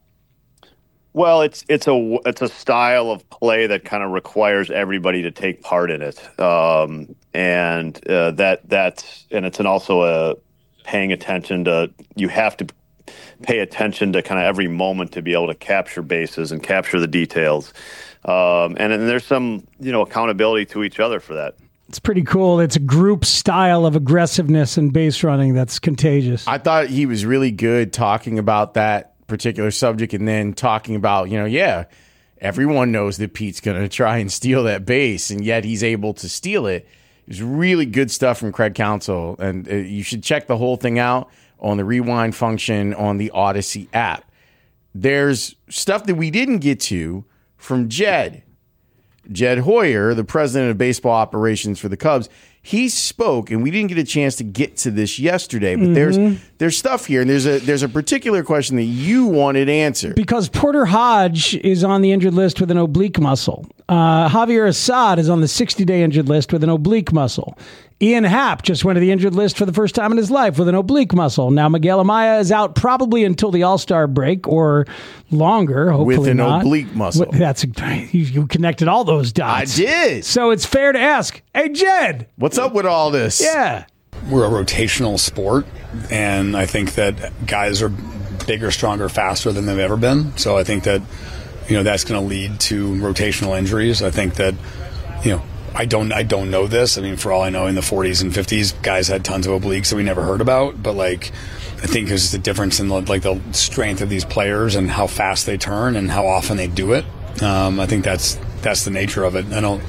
Speaker 22: Well, it's it's a it's a style of play that kind of requires everybody to take part in it, um, and uh, that that's and it's an also a paying attention to. You have to pay attention to kind of every moment to be able to capture bases and capture the details, um, and, and there's some you know accountability to each other for that.
Speaker 23: It's pretty cool. It's a group style of aggressiveness and base running that's contagious.
Speaker 7: I thought he was really good talking about that particular subject and then talking about, you know, yeah, everyone knows that Pete's going to try and steal that base, and yet he's able to steal it. It was really good stuff from Craig Counsell, and uh, you should check the whole thing out on the rewind function on the Odyssey app. There's stuff that we didn't get to from Jed. Jed Hoyer, the president of baseball operations for the Cubs, he spoke, and we didn't get a chance to get to this yesterday, but mm-hmm. there's there's stuff here, and there's a there's a particular question that you wanted answered.
Speaker 23: Because Porter Hodge is on the injured list with an oblique muscle. Uh, Javier Assad is on the sixty-day injured list with an oblique muscle. Ian Happ just went to the injured list for the first time in his life with an oblique muscle. Now Miguel Amaya is out probably until the All-Star break or longer, hopefully
Speaker 7: with an
Speaker 23: not.
Speaker 7: oblique muscle.
Speaker 23: That's you, you connected all those dots.
Speaker 7: I did.
Speaker 23: So it's fair to ask, hey, Jed.
Speaker 7: What's up with all this?
Speaker 23: Yeah.
Speaker 17: We're a rotational sport, and I think that guys are bigger, stronger, faster than they've ever been. So I think that, you know, that's going to lead to rotational injuries. I think that, you know, I don't I don't know this. I mean, for all I know, in the forties and fifties, guys had tons of obliques that we never heard about. But, like, I think there's the difference in, the, like, the strength of these players and how fast they turn and how often they do it. Um, I think that's that's the nature of it. I don't...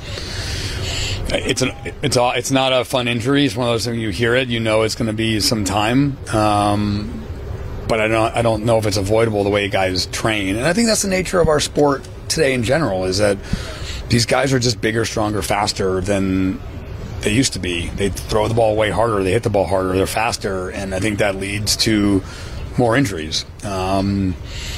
Speaker 17: It's an it's all it's not a fun injury. It's one of those things, you hear it, you know it's going to be some time. Um, but I don't I don't know if it's avoidable the way guys train. And I think that's the nature of our sport today in general, is that these guys are just bigger, stronger, faster than they used to be. They throw the ball way harder, they hit the ball harder, they're faster, and I think that leads to more injuries. Um,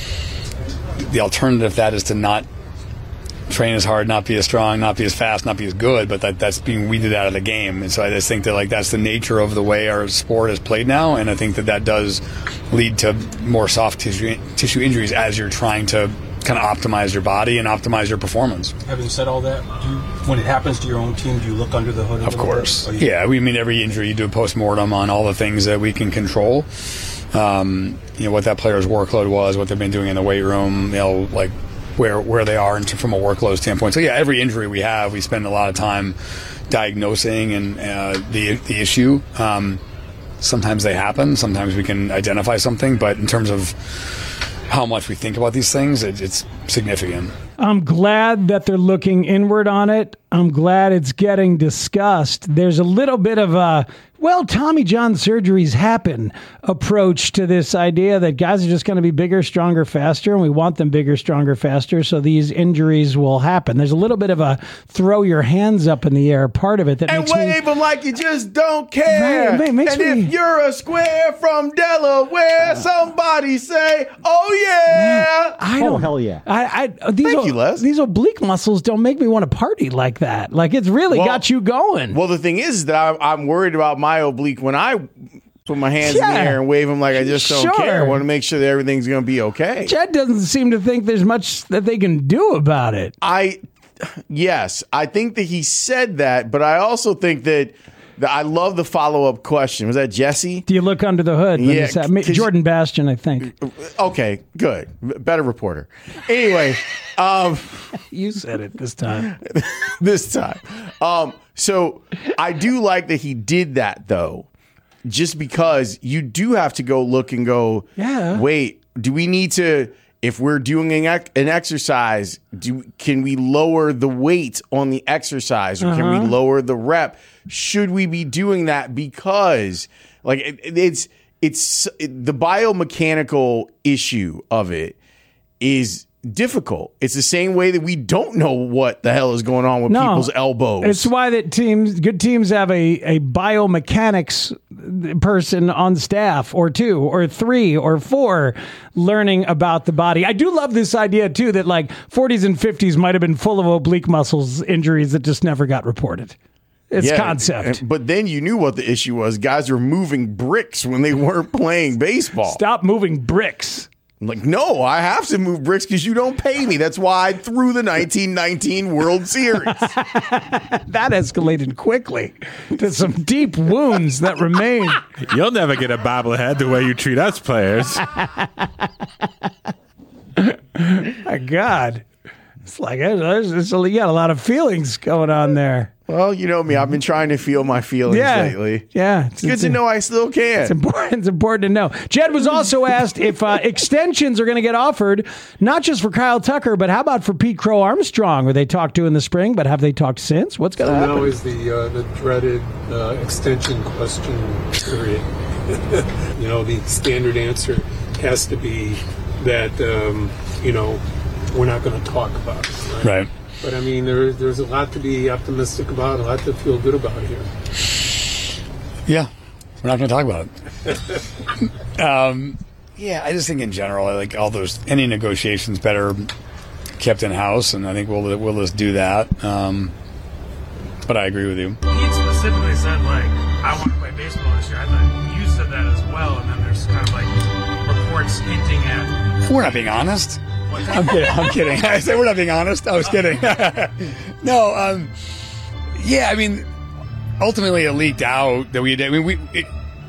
Speaker 17: the alternative to that is to not train as hard, not be as strong, not be as fast, not be as good, but that, that's being weeded out of the game. And so I just think that, like, that's the nature of the way our sport is played now, and I think that that does lead to more soft tissue, tissue injuries as you're trying to kind of optimize your body and optimize your performance.
Speaker 10: Having said all that, do you, when it happens to your own team, do you look under the hood?
Speaker 17: Of course. You- yeah, we mean every injury you do a postmortem on all the things that we can control. Um, you know, what that player's workload was, what they've been doing in the weight room, you know, like where where they are from a workload standpoint. So yeah, every injury we have, we spend a lot of time diagnosing and uh, the the issue. Um, sometimes they happen. Sometimes we can identify something, but in terms of how much we think about these things, it, it's significant.
Speaker 23: I'm glad that they're looking inward on it. I'm glad it's getting discussed. There's a little bit of a, well, Tommy John surgeries happen approach to this idea that guys are just going to be bigger, stronger, faster, and we want them bigger, stronger, faster, so these injuries will happen. There's a little bit of a throw your hands up in the air part of it that
Speaker 7: and
Speaker 23: makes
Speaker 7: wave
Speaker 23: me,
Speaker 7: them like you just don't care.
Speaker 23: Right, it makes
Speaker 7: and
Speaker 23: me,
Speaker 7: if you're a square from Delaware, somebody say, "Oh yeah!"
Speaker 23: I don't,
Speaker 11: oh hell yeah!
Speaker 23: I, I these
Speaker 7: Thank
Speaker 23: o-
Speaker 7: you, Les.
Speaker 23: These oblique muscles don't make me want to party like that. that. Like, it's really
Speaker 7: Well-
Speaker 23: got you going.
Speaker 7: Well, the thing is that I'm, I'm worried about my oblique when I put my hands in
Speaker 23: Yeah.
Speaker 7: the air and wave them like I just don't
Speaker 23: Sure.
Speaker 7: care. I want to make sure that everything's going to be okay.
Speaker 23: Jed doesn't seem to think there's much that they can do about it.
Speaker 7: I, yes, I think that he said that, but I also think that, that I love the follow up question. Was that Jesse?
Speaker 23: Do you look under the hood? When
Speaker 7: Yeah,
Speaker 23: it's at- Jordan Bastion, I think.
Speaker 7: Okay, good. Better reporter. Anyway, um,
Speaker 23: you said it this time.
Speaker 7: this time. Um, so I do like that he did that, though, just because you do have to go look and go,
Speaker 23: Yeah.
Speaker 7: wait, do we need to, if we're doing an, ec- an exercise, do can we lower the weight on the exercise or can we
Speaker 23: Uh-huh.
Speaker 7: lower the rep? Should we be doing that? Because like it, it's it's it, the biomechanical issue of it is difficult. It's the same way that we don't know what the hell is going on with
Speaker 23: No.
Speaker 7: people's elbows.
Speaker 23: It's why that teams, good teams, have a, a biomechanics person on staff, or two, or three, or four, learning about the body. I do love this idea too that like forties and fifties might have been full of oblique muscles injuries that just never got reported. It's
Speaker 7: Yeah,
Speaker 23: concept.
Speaker 7: But then you knew what the issue was. Guys were moving bricks when they weren't playing baseball.
Speaker 23: Stop moving bricks.
Speaker 7: I'm like, no, I have to move bricks because you don't pay me. That's why I threw the nineteen nineteen World Series.
Speaker 23: That escalated quickly to some deep wounds that remain.
Speaker 11: You'll never get a bobblehead the way you treat us players.
Speaker 23: My God. It's like, there's, there's, you got a lot of feelings going on there.
Speaker 7: Well, you know me. I've been trying to feel my feelings
Speaker 23: Yeah.
Speaker 7: lately.
Speaker 23: Yeah.
Speaker 7: It's good to know I still can.
Speaker 23: It's important, it's important to know. Jed was also asked if uh, extensions are going to get offered, not just for Kyle Tucker, but how about for Pete Crow Armstrong, who they talked to in the spring, but have they talked since? What's going
Speaker 18: So
Speaker 23: to happen?
Speaker 18: now is the uh, the dreaded uh, extension question period. You know, the standard answer has to be that um, you know we're not going to talk about it. Right.
Speaker 17: Right.
Speaker 18: But I mean, there, there's a lot to be optimistic about, a lot to feel good about here.
Speaker 17: Yeah, we're not going to talk about it. um, yeah, I just think in general, I like all those any negotiations better kept in house, and I think we'll we'll just do that. Um, but I agree with you.
Speaker 19: He specifically said, like, I want to play baseball this year. I thought you said that as well, and then there's kind of like reports hinting at.
Speaker 17: We're not being honest. I'm kidding. I'm kidding. I said we're not being honest. I was kidding. no. Um, yeah. I mean, ultimately, it leaked out that we did. I mean, we it,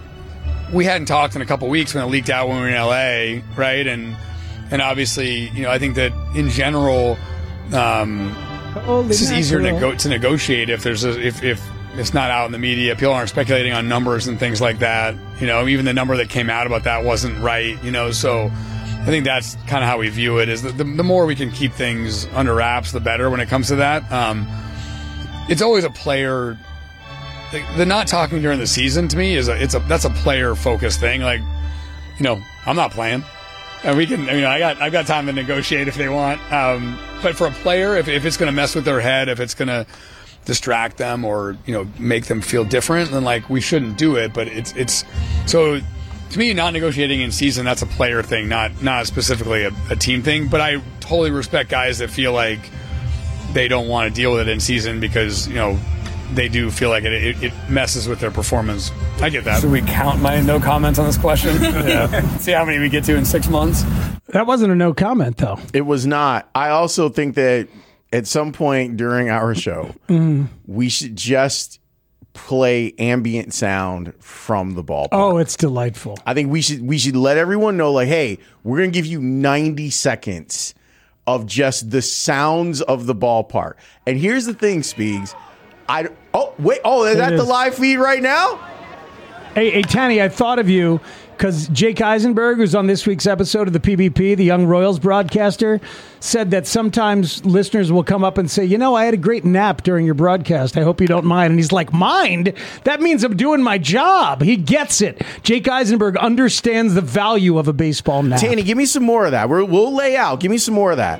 Speaker 17: we hadn't talked in a couple weeks when it leaked out when we were in L A, right? And and obviously, you know, I think that in general, um, it's just easier to go to negotiate if there's a, if if it's not out in the media. People aren't speculating on numbers and things like that. You know, even the number that came out about that wasn't right. You know, so. I think that's kind of how we view it. Is that the, the more we can keep things under wraps, the better when it comes to that. Um, it's always a player. The, the not talking during the season to me is a it's a that's a player focused thing. Like, you know, I'm not playing, and we can. I mean, I got I've got time to negotiate if they want. Um, but for a player, if if it's going to mess with their head, if it's going to distract them or you know make them feel different, then like we shouldn't do it. But it's it's so. To me, not negotiating in season, that's a player thing, not not specifically a, a team thing. But I totally respect guys that feel like they don't want to deal with it in season because, you know, they do feel like it, it, it messes with their performance. I get that. Should we count my no comments on this question? Yeah. See how many we get to in six months?
Speaker 23: That wasn't a no comment, though.
Speaker 7: It was not. I also think that at some point during our show,
Speaker 23: Mm.
Speaker 7: we should just play ambient sound from the ballpark.
Speaker 23: Oh, it's delightful.
Speaker 7: I think we should we should let everyone know, like, hey, we're gonna give you ninety seconds of just the sounds of the ballpark. And here's the thing, Speegs. I oh wait oh is
Speaker 23: It
Speaker 7: that
Speaker 23: is.
Speaker 7: the live feed right now?
Speaker 23: Hey, hey, Tanny, I thought of you because Jake Eisenberg, who's on this week's episode of the P B P, the Young Royals broadcaster, said that sometimes listeners will come up and say, you know, I had a great nap during your broadcast. I hope you don't mind. And he's like, mind? That means I'm doing my job. He gets it. Jake Eisenberg understands the value of a baseball nap.
Speaker 7: Tanny, give me some more of that. We're, we'll lay out. Give me some more of that.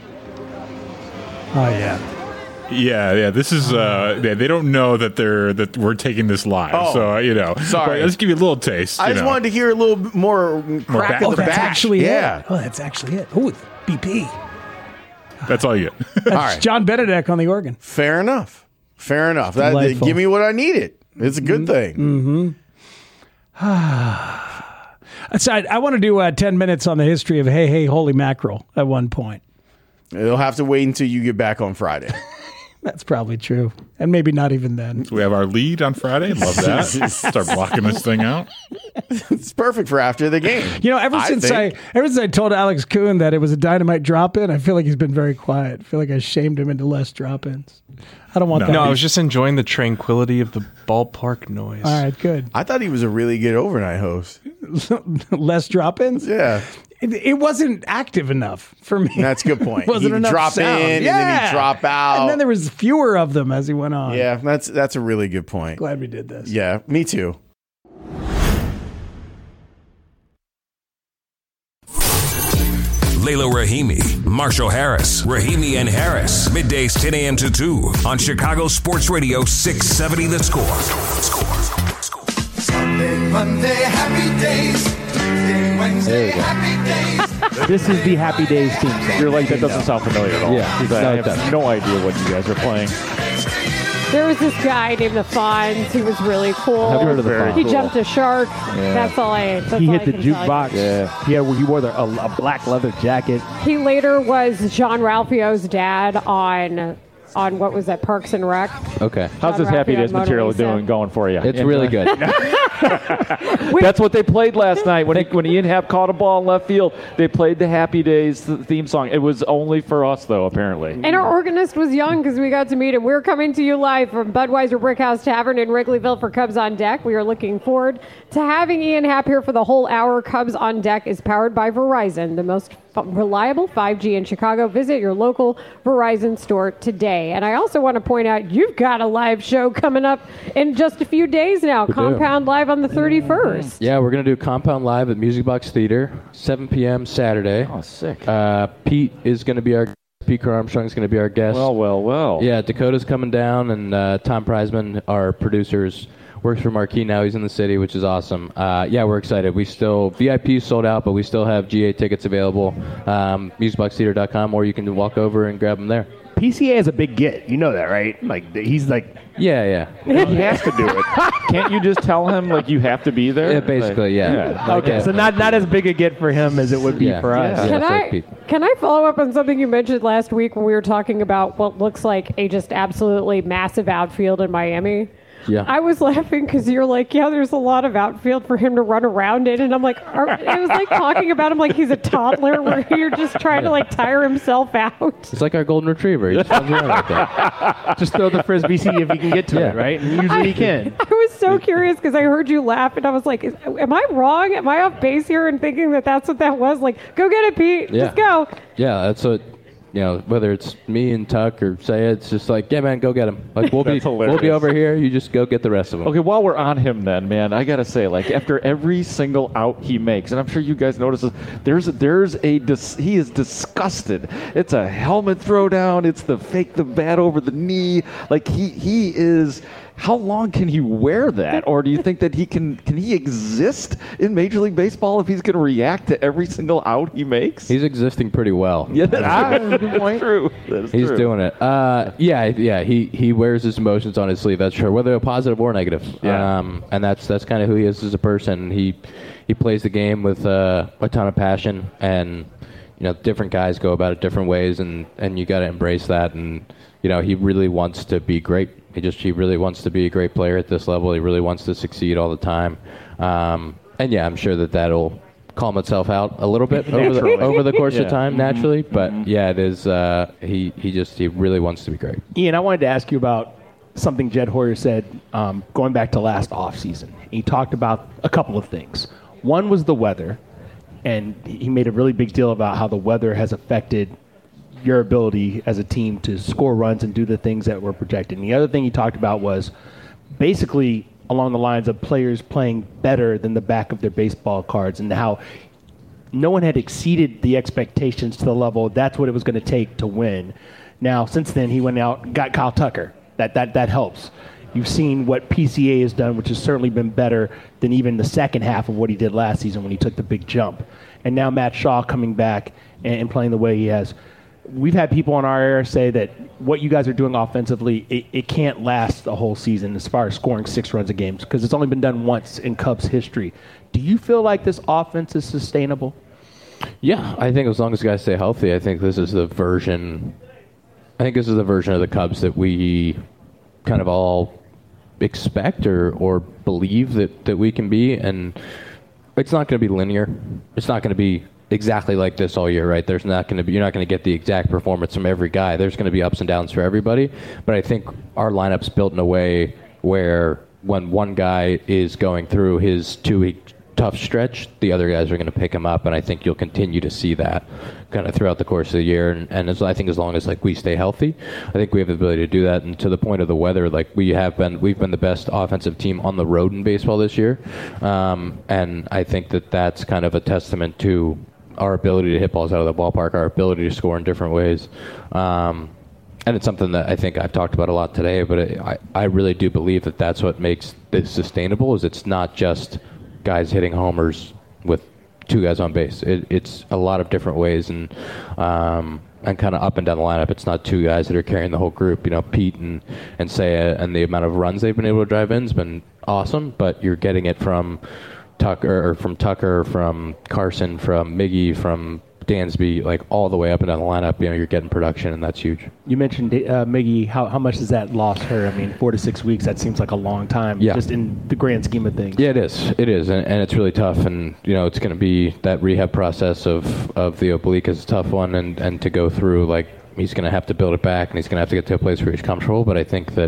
Speaker 23: Oh, yeah.
Speaker 11: Yeah, yeah. This is uh, they, they don't know that they're that we're taking this live.
Speaker 7: Oh,
Speaker 11: so you know,
Speaker 7: sorry.
Speaker 11: Let's give you a little taste.
Speaker 7: I
Speaker 11: you
Speaker 7: just
Speaker 11: know.
Speaker 7: wanted to hear a little bit more crack
Speaker 11: back-
Speaker 7: of
Speaker 23: Oh,
Speaker 7: the
Speaker 23: that's
Speaker 7: back.
Speaker 23: actually
Speaker 7: yeah.
Speaker 23: it. Oh, that's actually it. Oh, B P.
Speaker 11: That's all you get.
Speaker 23: That's
Speaker 7: All right.
Speaker 23: John Benedek on the organ.
Speaker 7: Fair enough. Fair enough. That,
Speaker 23: Delightful.
Speaker 7: give me what I needed. It's a good thing.
Speaker 23: Mm-hmm. so I, I want to do uh, ten minutes on the history of Hey Hey Holy Mackerel at one point.
Speaker 7: It'll have to wait until you get back on Friday.
Speaker 23: That's probably true. And maybe not even then.
Speaker 11: We have our lead on Friday. Love that. Start blocking this thing out.
Speaker 7: It's perfect for after the game.
Speaker 23: You know, ever
Speaker 7: I
Speaker 23: since I,
Speaker 7: think.
Speaker 23: ever since I told Alex Kuhn that it was a dynamite drop-in, I feel like he's been very quiet. I feel like I shamed him into less drop-ins. I don't want
Speaker 9: no.
Speaker 23: that.
Speaker 9: No, I was just enjoying the tranquility of the ballpark noise.
Speaker 23: All right, good.
Speaker 7: I thought he was a really good overnight host.
Speaker 23: Less drop-ins?
Speaker 7: Yeah.
Speaker 23: It, it wasn't active enough for me.
Speaker 7: That's a good point.
Speaker 23: wasn't
Speaker 7: He'd
Speaker 23: enough
Speaker 7: drop
Speaker 23: sound.
Speaker 7: in
Speaker 23: yeah.
Speaker 7: and then he'd drop out.
Speaker 23: And then there was fewer of them as he went on.
Speaker 7: Yeah, that's that's a really good point.
Speaker 23: Glad we did this.
Speaker 7: Yeah, me too.
Speaker 6: Layla Rahimi, Marshall Harris, Rahimi and Harris. Middays ten a.m. to two on Chicago Sports Radio six seventy The Score.
Speaker 13: Sunday, Monday, happy days. Tuesday, Wednesday, happy days.
Speaker 20: This is the Happy Days team song. You're like, that doesn't sound familiar at all. Yeah, He's like, no, I it have doesn't. no idea what you guys are playing.
Speaker 8: There was this guy named the Fonz. He was really cool.
Speaker 20: Have you heard of the Fonz?
Speaker 8: He
Speaker 20: Cool.
Speaker 8: jumped a shark.
Speaker 20: Yeah.
Speaker 8: That's all I. That's
Speaker 14: he
Speaker 8: all
Speaker 14: hit
Speaker 8: I
Speaker 14: the
Speaker 8: can tell you.
Speaker 14: jukebox.
Speaker 20: Yeah.
Speaker 14: He, had, he wore the, a, a black leather jacket.
Speaker 8: He later was John Ralphio's dad on on what was that, Parks and Rec.
Speaker 20: Okay. How's this Happy Days material doing going for you?
Speaker 15: It's really good.
Speaker 20: That's what they played last night when, when Ian Happ caught a ball in left field. They played the Happy Days theme song. It was only for us, though, apparently.
Speaker 8: And our organist was young because we got to meet him. We're coming to you live from Budweiser Brickhouse Tavern in Wrigleyville for Cubs on Deck. We are looking forward to having Ian Happ here for the whole hour. Cubs on Deck is powered by Verizon, the most reliable five G in Chicago. Visit your local Verizon store today. And I also want to point out you've got a live show coming up in just a few days now.
Speaker 15: We do.
Speaker 8: Compound Live on the thirty-first.
Speaker 15: Yeah, we're going to do Compound Live at Music Box Theater, seven p.m. Saturday.
Speaker 20: Oh, sick.
Speaker 15: Uh, Pete is going to be our Pete Kerr Armstrong is going to be our guest.
Speaker 20: Well, well, well.
Speaker 15: Yeah, Dakota's coming down, and uh, Tom Preisman, our producers, works for Marquee now. He's in the city, which is awesome. Uh, yeah, we're excited. We still, V I P sold out, but we still have G A tickets available. Um, music box theater dot com, or you can walk over and grab them there.
Speaker 14: P C A is a big get. You know that, right? Like, he's like...
Speaker 15: Yeah, yeah.
Speaker 20: He has to do it. Can't you just tell him, like, you have to be there?
Speaker 15: Yeah, basically, yeah.
Speaker 20: yeah.
Speaker 15: Like,
Speaker 14: Okay,
Speaker 15: uh,
Speaker 14: so not not as big a get for him as it would be
Speaker 15: Yeah.
Speaker 14: for us.
Speaker 15: Yeah.
Speaker 8: Can
Speaker 15: so
Speaker 8: I
Speaker 15: Pete.
Speaker 8: can I follow up on something you mentioned last week when we were talking about what looks like a just absolutely massive outfield in Miami?
Speaker 15: Yeah.
Speaker 8: I was laughing because you're like, yeah, there's a lot of outfield for him to run around in, and I'm like, are, it was like talking about him like he's a toddler, where you're just trying to like tire himself out.
Speaker 15: It's like our golden retriever. He just runs around like that.
Speaker 14: Just throw the frisbee, see if he can get to
Speaker 15: Yeah.
Speaker 14: it, right? And usually he can.
Speaker 8: I was so curious because I heard you laugh, and I was like, is, am I wrong? Am I off base here and thinking that that's what that was? Like, go get it, Pete.
Speaker 15: Yeah.
Speaker 8: Just go.
Speaker 15: Yeah, that's what, you know, whether it's me and Tuck or say it's just like, yeah, man, go get him. Like, we'll be
Speaker 20: That's
Speaker 15: we'll be
Speaker 20: hilarious.
Speaker 15: over here. You just go get the rest of them.
Speaker 20: Okay, while we're on him then, man, I got to say, like, after every single out he makes, and I'm sure you guys notice this, there's, there's a, dis, he is disgusted. It's a helmet throwdown. It's the fake the bat over the knee. Like, he, he is... How long can he wear that? Or do you think that he can can he exist in Major League Baseball if he's going to react to every single out he makes?
Speaker 15: He's existing pretty well.
Speaker 20: Yeah, that's,
Speaker 15: Ah,
Speaker 20: true. That's true. That is
Speaker 15: He's
Speaker 20: true.
Speaker 15: doing it. Uh, yeah, yeah. He, he wears his emotions on his sleeve. That's true, whether positive or negative.
Speaker 20: Yeah.
Speaker 15: Um, and that's that's kind of who he is as a person. He he plays the game with uh, a ton of passion, and you know, different guys go about it different ways, and, and you got to embrace that. And you know, he really wants to be great. He just he really wants to be a great player at this level. He really wants to succeed all the time. Um, and yeah, I'm sure that that'll calm itself out a little bit over the, over the course
Speaker 20: Yeah.
Speaker 15: of time,
Speaker 20: Mhm.
Speaker 15: naturally. But
Speaker 20: Mhm.
Speaker 15: yeah, it is. Uh, he he just he really wants to be great.
Speaker 14: Ian, I wanted to ask you about something Jed Hoyer said um, going back to last offseason. He talked about a couple of things. One was the weather, and he made a really big deal about how the weather has affected your ability as a team to score runs and do the things that were projected. And the other thing he talked about was basically along the lines of players playing better than the back of their baseball cards, and how no one had exceeded the expectations to the level that's what it was going to take to win. Now, since then, he went out and got Kyle Tucker. That that that helps. You've seen what P C A has done, which has certainly been better than even the second half of what he did last season when he took the big jump. And now Matt Shaw coming back and, and playing the way he has. we've had people in our era say that what you guys are doing offensively, it, it can't last the whole season as far as scoring six runs a game because it's only been done once in Cubs history. Do you feel like this offense is sustainable?
Speaker 15: Yeah, I think as long as guys stay healthy, I think this is the version. I think this is the version of the Cubs that we kind of all expect or, or believe that, that we can be, and it's not going to be linear. It's not going to be exactly like this all year, right? There's not going to be you're not going to get the exact performance from every guy. There's going to be ups and downs for everybody, but I think our lineup's built in a way where when one guy is going through his two-week tough stretch, the other guys are going to pick him up, and I think you'll continue to see that kind of throughout the course of the year. And, and as, I think as long as like we stay healthy, I think we have the ability to do that. And to the point of the weather, like we have been, we've been the best offensive team on the road in baseball this year, um, and I think that that's kind of a testament to our ability to hit balls out of the ballpark, our ability to score in different ways. Um, and it's something that I think I've talked about a lot today, but it, I, I really do believe that that's what makes this sustainable. Is it's not just guys hitting homers with two guys on base. It, it's a lot of different ways, and um, and kind of up and down the lineup. It's not two guys that are carrying the whole group. You know, Pete and and Seiya, and the amount of runs they've been able to drive in has been awesome. But you're getting it from Tucker, or from Tucker, from Carson, from Miggy, from Dansby, like all the way up and down the lineup. You know, you're getting production, and that's huge.
Speaker 14: You mentioned uh, Miggy. How how much does that loss hurt? I mean, four to six weeks. That seems like a long time.
Speaker 15: Yeah.
Speaker 14: Just in the grand scheme of things.
Speaker 15: Yeah, it is. It is, and, and it's really tough. And you know, it's going to be that rehab process of of the oblique is a tough one, and and to go through. Like he's going to have to build it back, and he's going to have to get to a place where he's comfortable. But I think that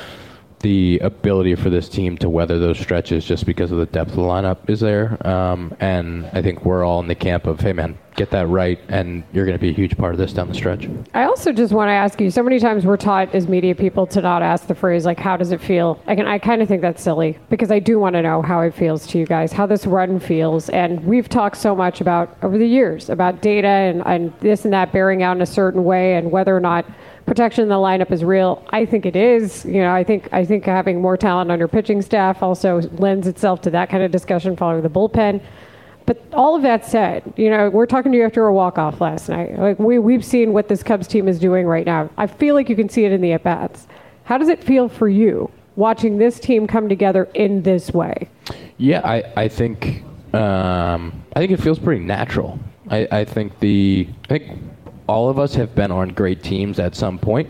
Speaker 15: the ability for this team to weather those stretches just because of the depth of the lineup is there. Um, and I think we're all in the camp of, hey, man, get that right, and you're going to be a huge part of this down the stretch.
Speaker 8: I also just want to ask you, so many times we're taught as media people to not ask the phrase, like, how does it feel? I, can, I kind of think that's silly, because I do want to know how it feels to you guys, how this run feels. And we've talked so much about, over the years, about data and, and this and that bearing out in a certain way, and whether or not protection in the lineup is real. I think it is. You know, I think I think having more talent on your pitching staff also lends itself to that kind of discussion following the bullpen. But all of that said, you know, we're talking to you after a walk-off last night. Like we we've seen what this Cubs team is doing right now. I feel like you can see it in the at-bats. How does it feel for you watching this team come together in this way?
Speaker 15: Yeah, I I think um, I think it feels pretty natural. I, I think the I think. all of us have been on great teams at some point.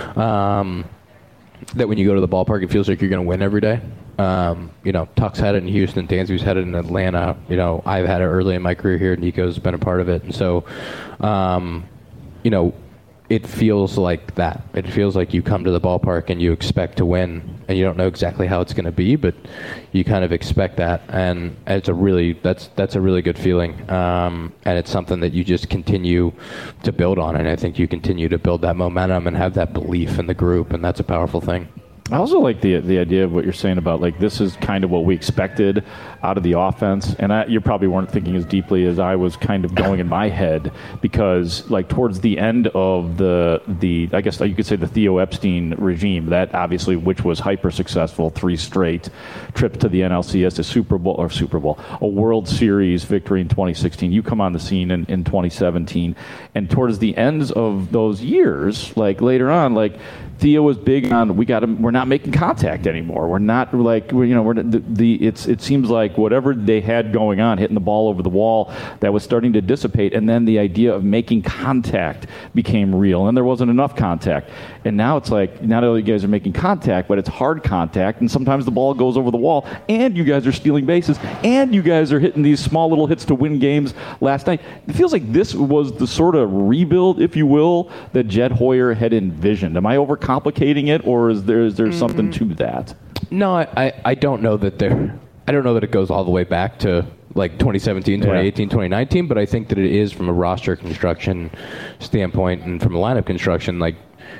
Speaker 15: Um, that when you go to the ballpark, it feels like you're going to win every day. Um, you know, Tuck's had it in Houston, Dansby's had it in Atlanta. You know, I've had it early in my career here. Nico's been a part of it. And so, um, you know, it feels like that. It feels like you come to the ballpark and you expect to win, and you don't know exactly how it's going to be, but you kind of expect that, and it's a really that's that's a really good feeling, um, and it's something that you just continue to build on, and I think you continue to build that momentum and have that belief in the group, and that's a powerful thing.
Speaker 20: I also like the the idea of what you're saying about, like, this is kind of what we expected out of the offense. And I, you probably weren't thinking as deeply as I was kind of going in my head, because, like, towards the end of the, the I guess you could say the Theo Epstein regime, that obviously, which was hyper successful, three straight trips to the N L C S, a Super Bowl, or Super Bowl, a World Series victory in twenty sixteen. You come on the scene in, in twenty seventeen. And towards the ends of those years, like later on, like, Theo was big on, we got to, we're not making contact anymore. We're not like, we're, you know, we're the, the it's it seems like whatever they had going on, hitting the ball over the wall, that was starting to dissipate, and then the idea of making contact became real, and there wasn't enough contact. And now it's like, not only you guys are making contact, but it's hard contact, and sometimes the ball goes over the wall, and you guys are stealing bases, and you guys are hitting these small little hits to win games last night. It feels like this was the sort of rebuild, if you will, that Jed Hoyer had envisioned. Am I overcomplicating it, or is there is there mm-hmm. something to that?
Speaker 15: No, I, I don't know that there. I don't know that it goes all the way back to like twenty seventeen, twenty eighteen, yeah. twenty nineteen, but I think that it is from a roster construction standpoint and from a lineup construction. Like,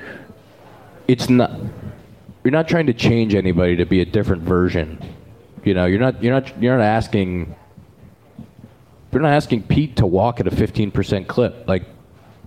Speaker 15: it's not. You're not trying to change anybody to be a different version. You know, you're not. You're not. You're not asking. You're not asking Pete to walk at a fifteen percent clip. Like,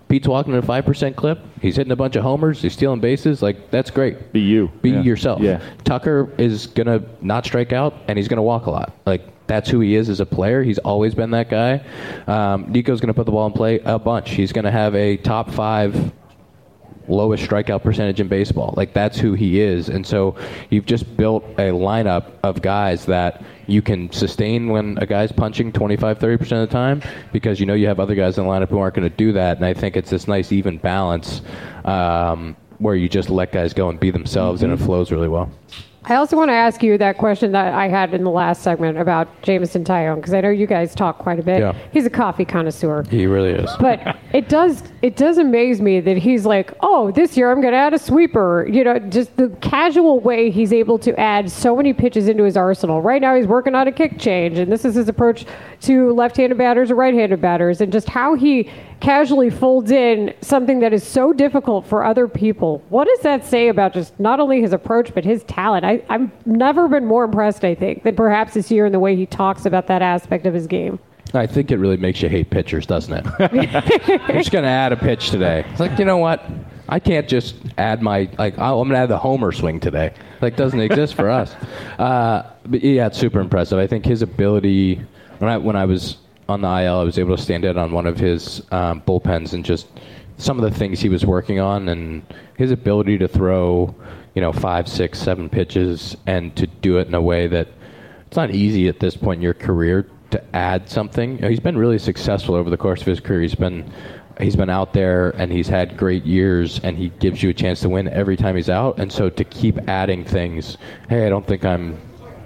Speaker 15: Pete's walking at a five percent clip. He's hitting a bunch of homers. He's stealing bases. Like, that's great.
Speaker 20: Be you.
Speaker 15: Be
Speaker 20: yeah.
Speaker 15: yourself.
Speaker 20: Yeah.
Speaker 15: Tucker is going to not strike out, and he's going to walk a lot. Like, that's who he is as a player. He's always been that guy. Um, Nico's going to put the ball in play a bunch. He's going to have a top five lowest strikeout percentage in baseball. Like, that's who he is. And so you've just built a lineup of guys that you can sustain when a guy's punching twenty-five, thirty percent of the time, because you know you have other guys in the lineup who aren't going to do that. And I think it's this nice even balance um, where you just let guys go and be themselves, mm-hmm. and it flows really well.
Speaker 8: I also want to ask you that question that I had in the last segment about Jameson Taillon, because I know you guys talk quite a bit.
Speaker 15: Yeah.
Speaker 8: He's a coffee connoisseur.
Speaker 15: He really is.
Speaker 8: But it does it does amaze me that he's like, oh, this year I'm going to add a sweeper. You know, just the casual way he's able to add so many pitches into his arsenal. Right now he's working on a kick change, and this is his approach to left-handed batters or right-handed batters, and just how he casually folds in something that is so difficult for other people. What does that say about just not only his approach, but his talent? I, I've never been more impressed, I think, than perhaps this year in the way he talks about that aspect of his game.
Speaker 15: I think it really makes you hate pitchers, doesn't it? I'm just going to add a pitch today. It's like, you know what? I can't just add my, like, I'm going to add the homer swing today. Like, doesn't exist for us. Uh, but yeah, it's super impressive. I think his ability, when I, when I was on the I L, I was able to stand in on one of his um, bullpens and just some of the things he was working on, and his ability to throw, you know, five, six, seven pitches and to do it in a way that it's not easy at this point in your career to add something. You know, he's been really successful over the course of his career. He's been he's been out there and he's had great years, and he gives you a chance to win every time he's out. And so to keep adding things, hey, I don't think I'm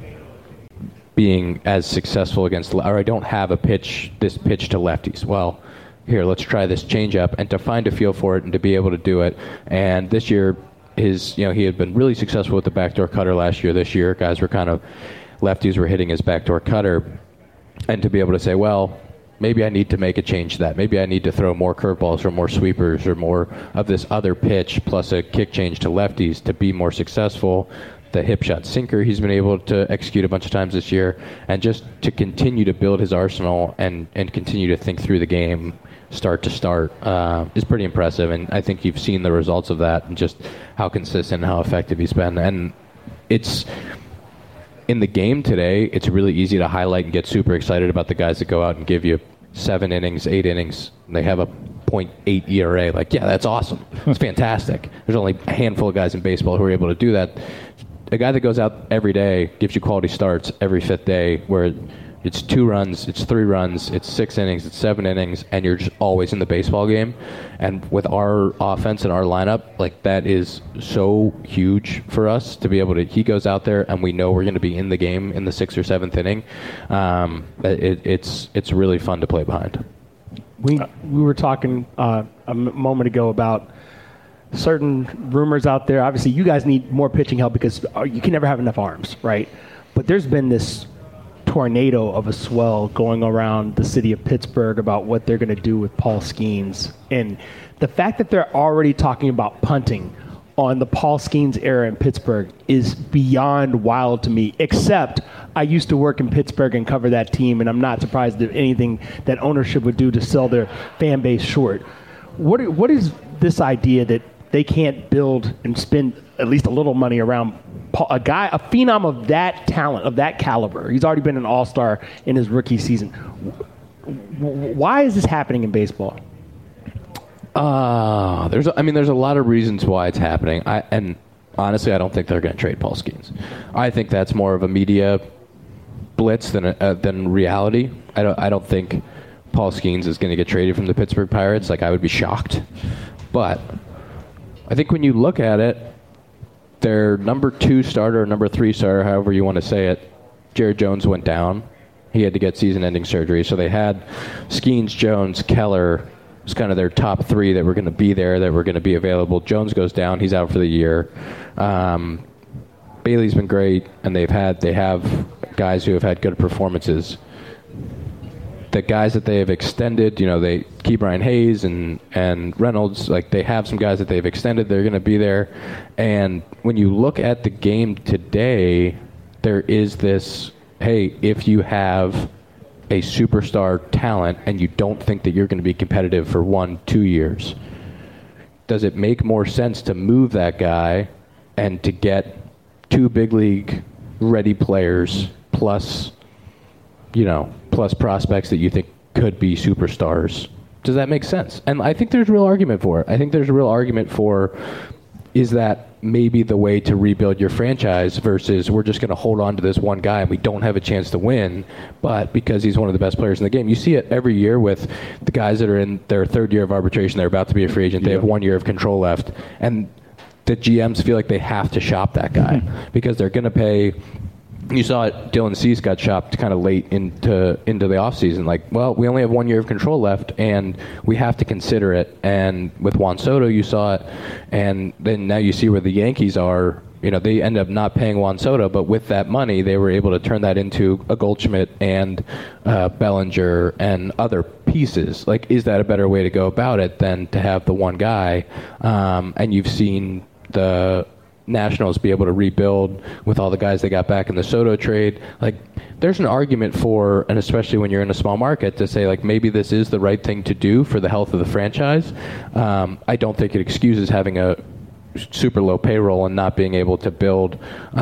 Speaker 15: being as successful against, or I don't have a pitch, this pitch to lefties. Well, here, let's try this changeup, and to find a feel for it and to be able to do it. And this year, his, you know, he had been really successful with the backdoor cutter last year. This year, guys were kind of, lefties were hitting his backdoor cutter, and to be able to say, well, maybe I need to make a change to that. Maybe I need to throw more curveballs or more sweepers or more of this other pitch plus a kick change to lefties to be more successful. The hip shot sinker he's been able to execute a bunch of times this year, and just to continue to build his arsenal and, and continue to think through the game start to start uh, is pretty impressive. And I think you've seen the results of that and just how consistent and how effective he's been. And it's in the game today, it's really easy to highlight and get super excited about the guys that go out and give you seven innings, eight innings. And they have a point eight E R A. Like, yeah, that's awesome. It's fantastic. There's only a handful of guys in baseball who are able to do that. A guy that goes out every day, gives you quality starts every fifth day, where it's two runs, it's three runs, it's six innings, it's seven innings, and you're just always in the baseball game. And with our offense and our lineup, like, that is so huge for us to be able to, he goes out there and we know we're going to be in the game in the sixth or seventh inning. Um, it, it's it's really fun to play behind.
Speaker 14: We, we were talking uh, a m- moment ago about certain rumors out there. Obviously, you guys need more pitching help because you can never have enough arms, right? But there's been this tornado of a swell going around the city of Pittsburgh about what they're going to do with Paul Skeens. And the fact that they're already talking about punting on the Paul Skeens era in Pittsburgh is beyond wild to me, except I used to work in Pittsburgh and cover that team, and I'm not surprised at anything that ownership would do to sell their fan base short. What What is this idea that they can't build and spend at least a little money around a guy, a phenom of that talent, of that caliber? He's already been an all-star in his rookie season. Why is this happening in baseball?
Speaker 15: Uh, there's, I mean, there's a lot of reasons why it's happening. I, and honestly, I don't think they're going to trade Paul Skeens. I think that's more of a media blitz than a, uh, than reality. I don't, I don't think Paul Skeens is going to get traded from the Pittsburgh Pirates. Like, I would be shocked. But I think when you look at it, their number two starter, number three starter, however you want to say it, Jared Jones went down. He had to get season-ending surgery. So they had Skeens, Jones, Keller was kind of their top three that were going to be there, that were going to be available. Jones goes down. He's out for the year. Um, Bailey's been great, and they've had they have guys who have had good performances. The guys that they have extended, you know, they Key Brian Hayes and, and Reynolds, like, they have some guys that they've extended. They're going to be there. And when you look at the game today, there is this, hey, if you have a superstar talent and you don't think that you're going to be competitive for one, two years, does it make more sense to move that guy and to get two big league ready players plus, you know, plus prospects that you think could be superstars? Does that make sense? And I think there's a real argument for it. I think there's a real argument for, is that maybe the way to rebuild your franchise versus we're just going to hold on to this one guy and we don't have a chance to win, but because he's one of the best players in the game. You see it every year with the guys that are in their third year of arbitration. They're about to be a free agent. They have one year of control left. And the G Ms feel like they have to shop that guy because they're going to pay. You saw it, Dylan Cease got shopped kind of late into into the offseason. Like, well, we only have one year of control left, and we have to consider it. And with Juan Soto, you saw it, and then now you see where the Yankees are. You know, they end up not paying Juan Soto, but with that money, they were able to turn that into a Goldschmidt and uh, Bellinger and other pieces. Like, is that a better way to go about it than to have the one guy? Um, and you've seen the Nationals be able to rebuild with all the guys they got back in the Soto trade. Like, there's an argument for, and especially when you're in a small market, to say, like, maybe this is the right thing to do for the health of the franchise. Um, I don't think it excuses having a super low payroll and not being able to build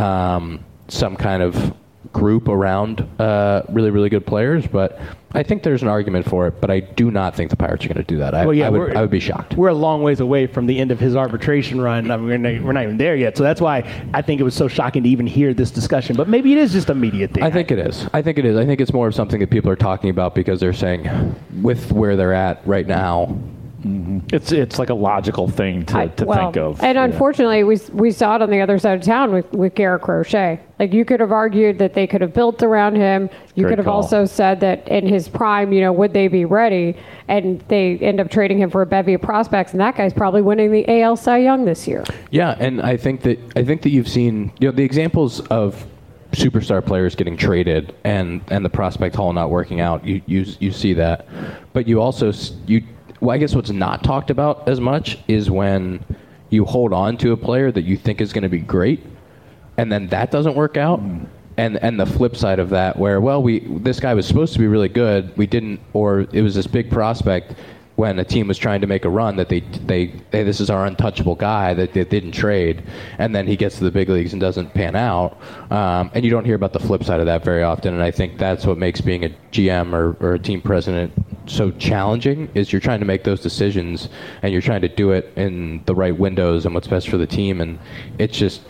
Speaker 15: um, some kind of group around uh, really, really good players, but I think there's an argument for it, but I do not think the Pirates are going to do that. I,
Speaker 14: well, yeah,
Speaker 15: I, would, I would be shocked.
Speaker 14: We're a long ways away from the end of his arbitration run. I mean, we're, not, we're not even there yet, so that's why I think it was so shocking to even hear this discussion, but maybe it is just a media thing.
Speaker 15: I think it is. I think it is. I think it's more of something that people are talking about because they're saying with where they're at right now,
Speaker 20: Mm-hmm. It's it's like a logical thing to,
Speaker 8: I,
Speaker 20: to
Speaker 8: well,
Speaker 20: think of.
Speaker 8: And unfortunately, we we saw it on the other side of town with, with Garrett Crochet. Like, you could have argued that they could have built around him. You
Speaker 20: Great
Speaker 8: could have
Speaker 20: call.
Speaker 8: also said that in his prime, you know, would they be ready? And they end up trading him for a bevy of prospects, and that guy's probably winning the A L Cy Young this year.
Speaker 15: Yeah, and I think that I think that you've seen, you know, the examples of superstar players getting traded and, and the prospect haul not working out. You you you see that, but you also you. Well, I guess what's not talked about as much is when you hold on to a player that you think is going to be great, and then that doesn't work out. Mm. And and the flip side of that, where, well, we this guy was supposed to be really good, we didn't, or it was this big prospect when a team was trying to make a run that they they hey, this is our untouchable guy that they didn't trade, and then he gets to the big leagues and doesn't pan out. Um, and you don't hear about the flip side of that very often. And I think that's what makes being a G M or, or a team president so challenging, is you're trying to make those decisions and you're trying to do it in the right windows and what's best for the team. And it's just,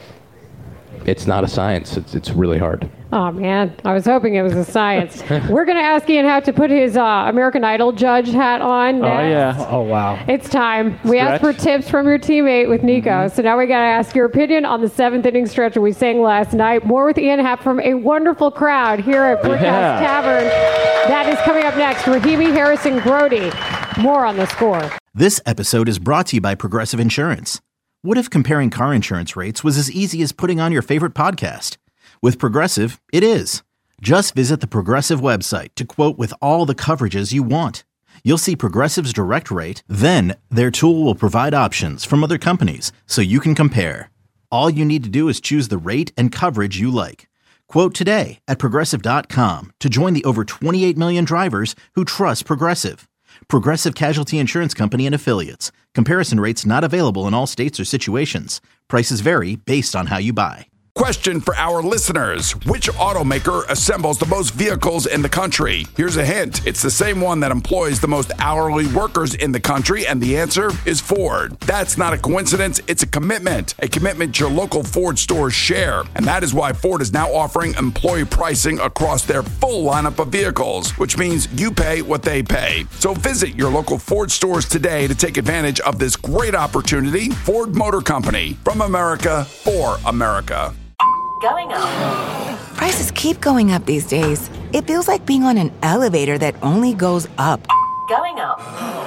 Speaker 15: it's not a science. It's it's really hard.
Speaker 8: Oh, man. I was hoping it was a science. We're going to ask Ian Happ to put his uh, American Idol judge hat on next.
Speaker 14: Oh, yeah. Oh, wow.
Speaker 8: It's time. We
Speaker 14: Stretch.
Speaker 8: asked for tips from your teammate with Nico. Mm-hmm. So now we got to ask your opinion on the seventh inning stretch that we sang last night. More with Ian Happ from a wonderful crowd here at Brickhouse
Speaker 13: Yeah.
Speaker 8: Tavern. That is coming up next. Rahimi, Harrison, Brody. More on The Score.
Speaker 1: This episode is brought to you by Progressive Insurance. What if comparing car insurance rates was as easy as putting on your favorite podcast? With Progressive, it is. Just visit the Progressive website to quote with all the coverages you want. You'll see Progressive's direct rate, then their tool will provide options from other companies so you can compare. All you need to do is choose the rate and coverage you like. Quote today at Progressive dot com to join the over twenty-eight million drivers who trust Progressive. Progressive Casualty Insurance Company and Affiliates. Comparison rates not available in all states or situations. Prices vary based on how you buy.
Speaker 2: Question for our listeners. Which automaker assembles the most vehicles in the country? Here's a hint. It's the same one that employs the most hourly workers in the country, and the answer is Ford. That's not a coincidence. It's a commitment. A commitment your local Ford stores share. And that is why Ford is now offering employee pricing across their full lineup of vehicles, which means you pay what they pay. So visit your local Ford stores today to take advantage of this great opportunity. Ford Motor Company. From America, for America.
Speaker 3: Going up. Prices keep going up these days. It feels like being on an elevator that only goes up. Going up.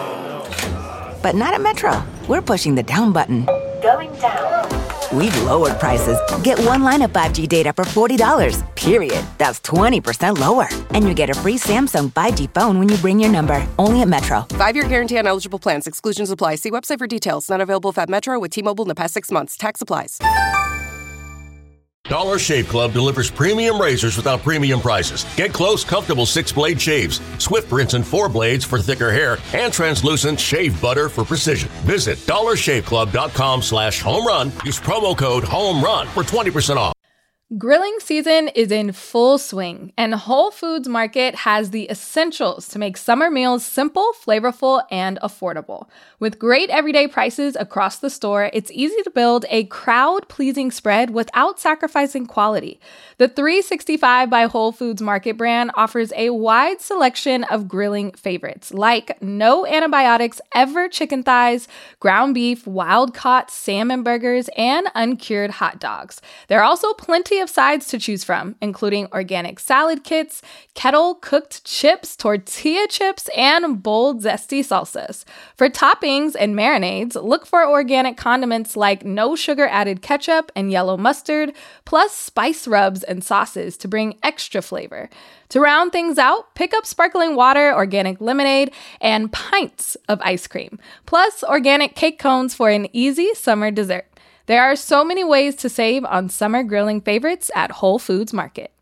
Speaker 3: But not at Metro. We're pushing the down button. Going down. We've lowered prices. Get one line of five G data for forty dollars, period. That's twenty percent lower. And you get a free Samsung five G phone when you bring your number. Only at Metro.
Speaker 4: Five-year guarantee on eligible plans. Exclusions apply. See website for details. Not available if at Metro with T-Mobile in the past six months. Tax applies.
Speaker 5: Dollar Shave Club delivers premium razors without premium prices. Get close, comfortable six-blade shaves, Swift rinse and four blades for thicker hair, and translucent shave butter for precision. Visit dollar shave club dot com slash home run. Use promo code HOMERUN for twenty percent off.
Speaker 16: Grilling season is in full swing, and Whole Foods Market has the essentials to make summer meals simple, flavorful, and affordable. With great everyday prices across the store, it's easy to build a crowd-pleasing spread without sacrificing quality. The three sixty-five by Whole Foods Market brand offers a wide selection of grilling favorites, like no antibiotics ever chicken thighs, ground beef, wild-caught salmon burgers, and uncured hot dogs. There are also plenty of sides to choose from, including organic salad kits, kettle cooked chips, tortilla chips, and bold zesty salsas. For toppings and marinades, look for organic condiments like no sugar added ketchup and yellow mustard, plus spice rubs and sauces to bring extra flavor. To round things out, pick up sparkling water, organic lemonade, and pints of ice cream, plus organic cake cones for an easy summer dessert. There are so many ways to save on summer grilling favorites at Whole Foods Market.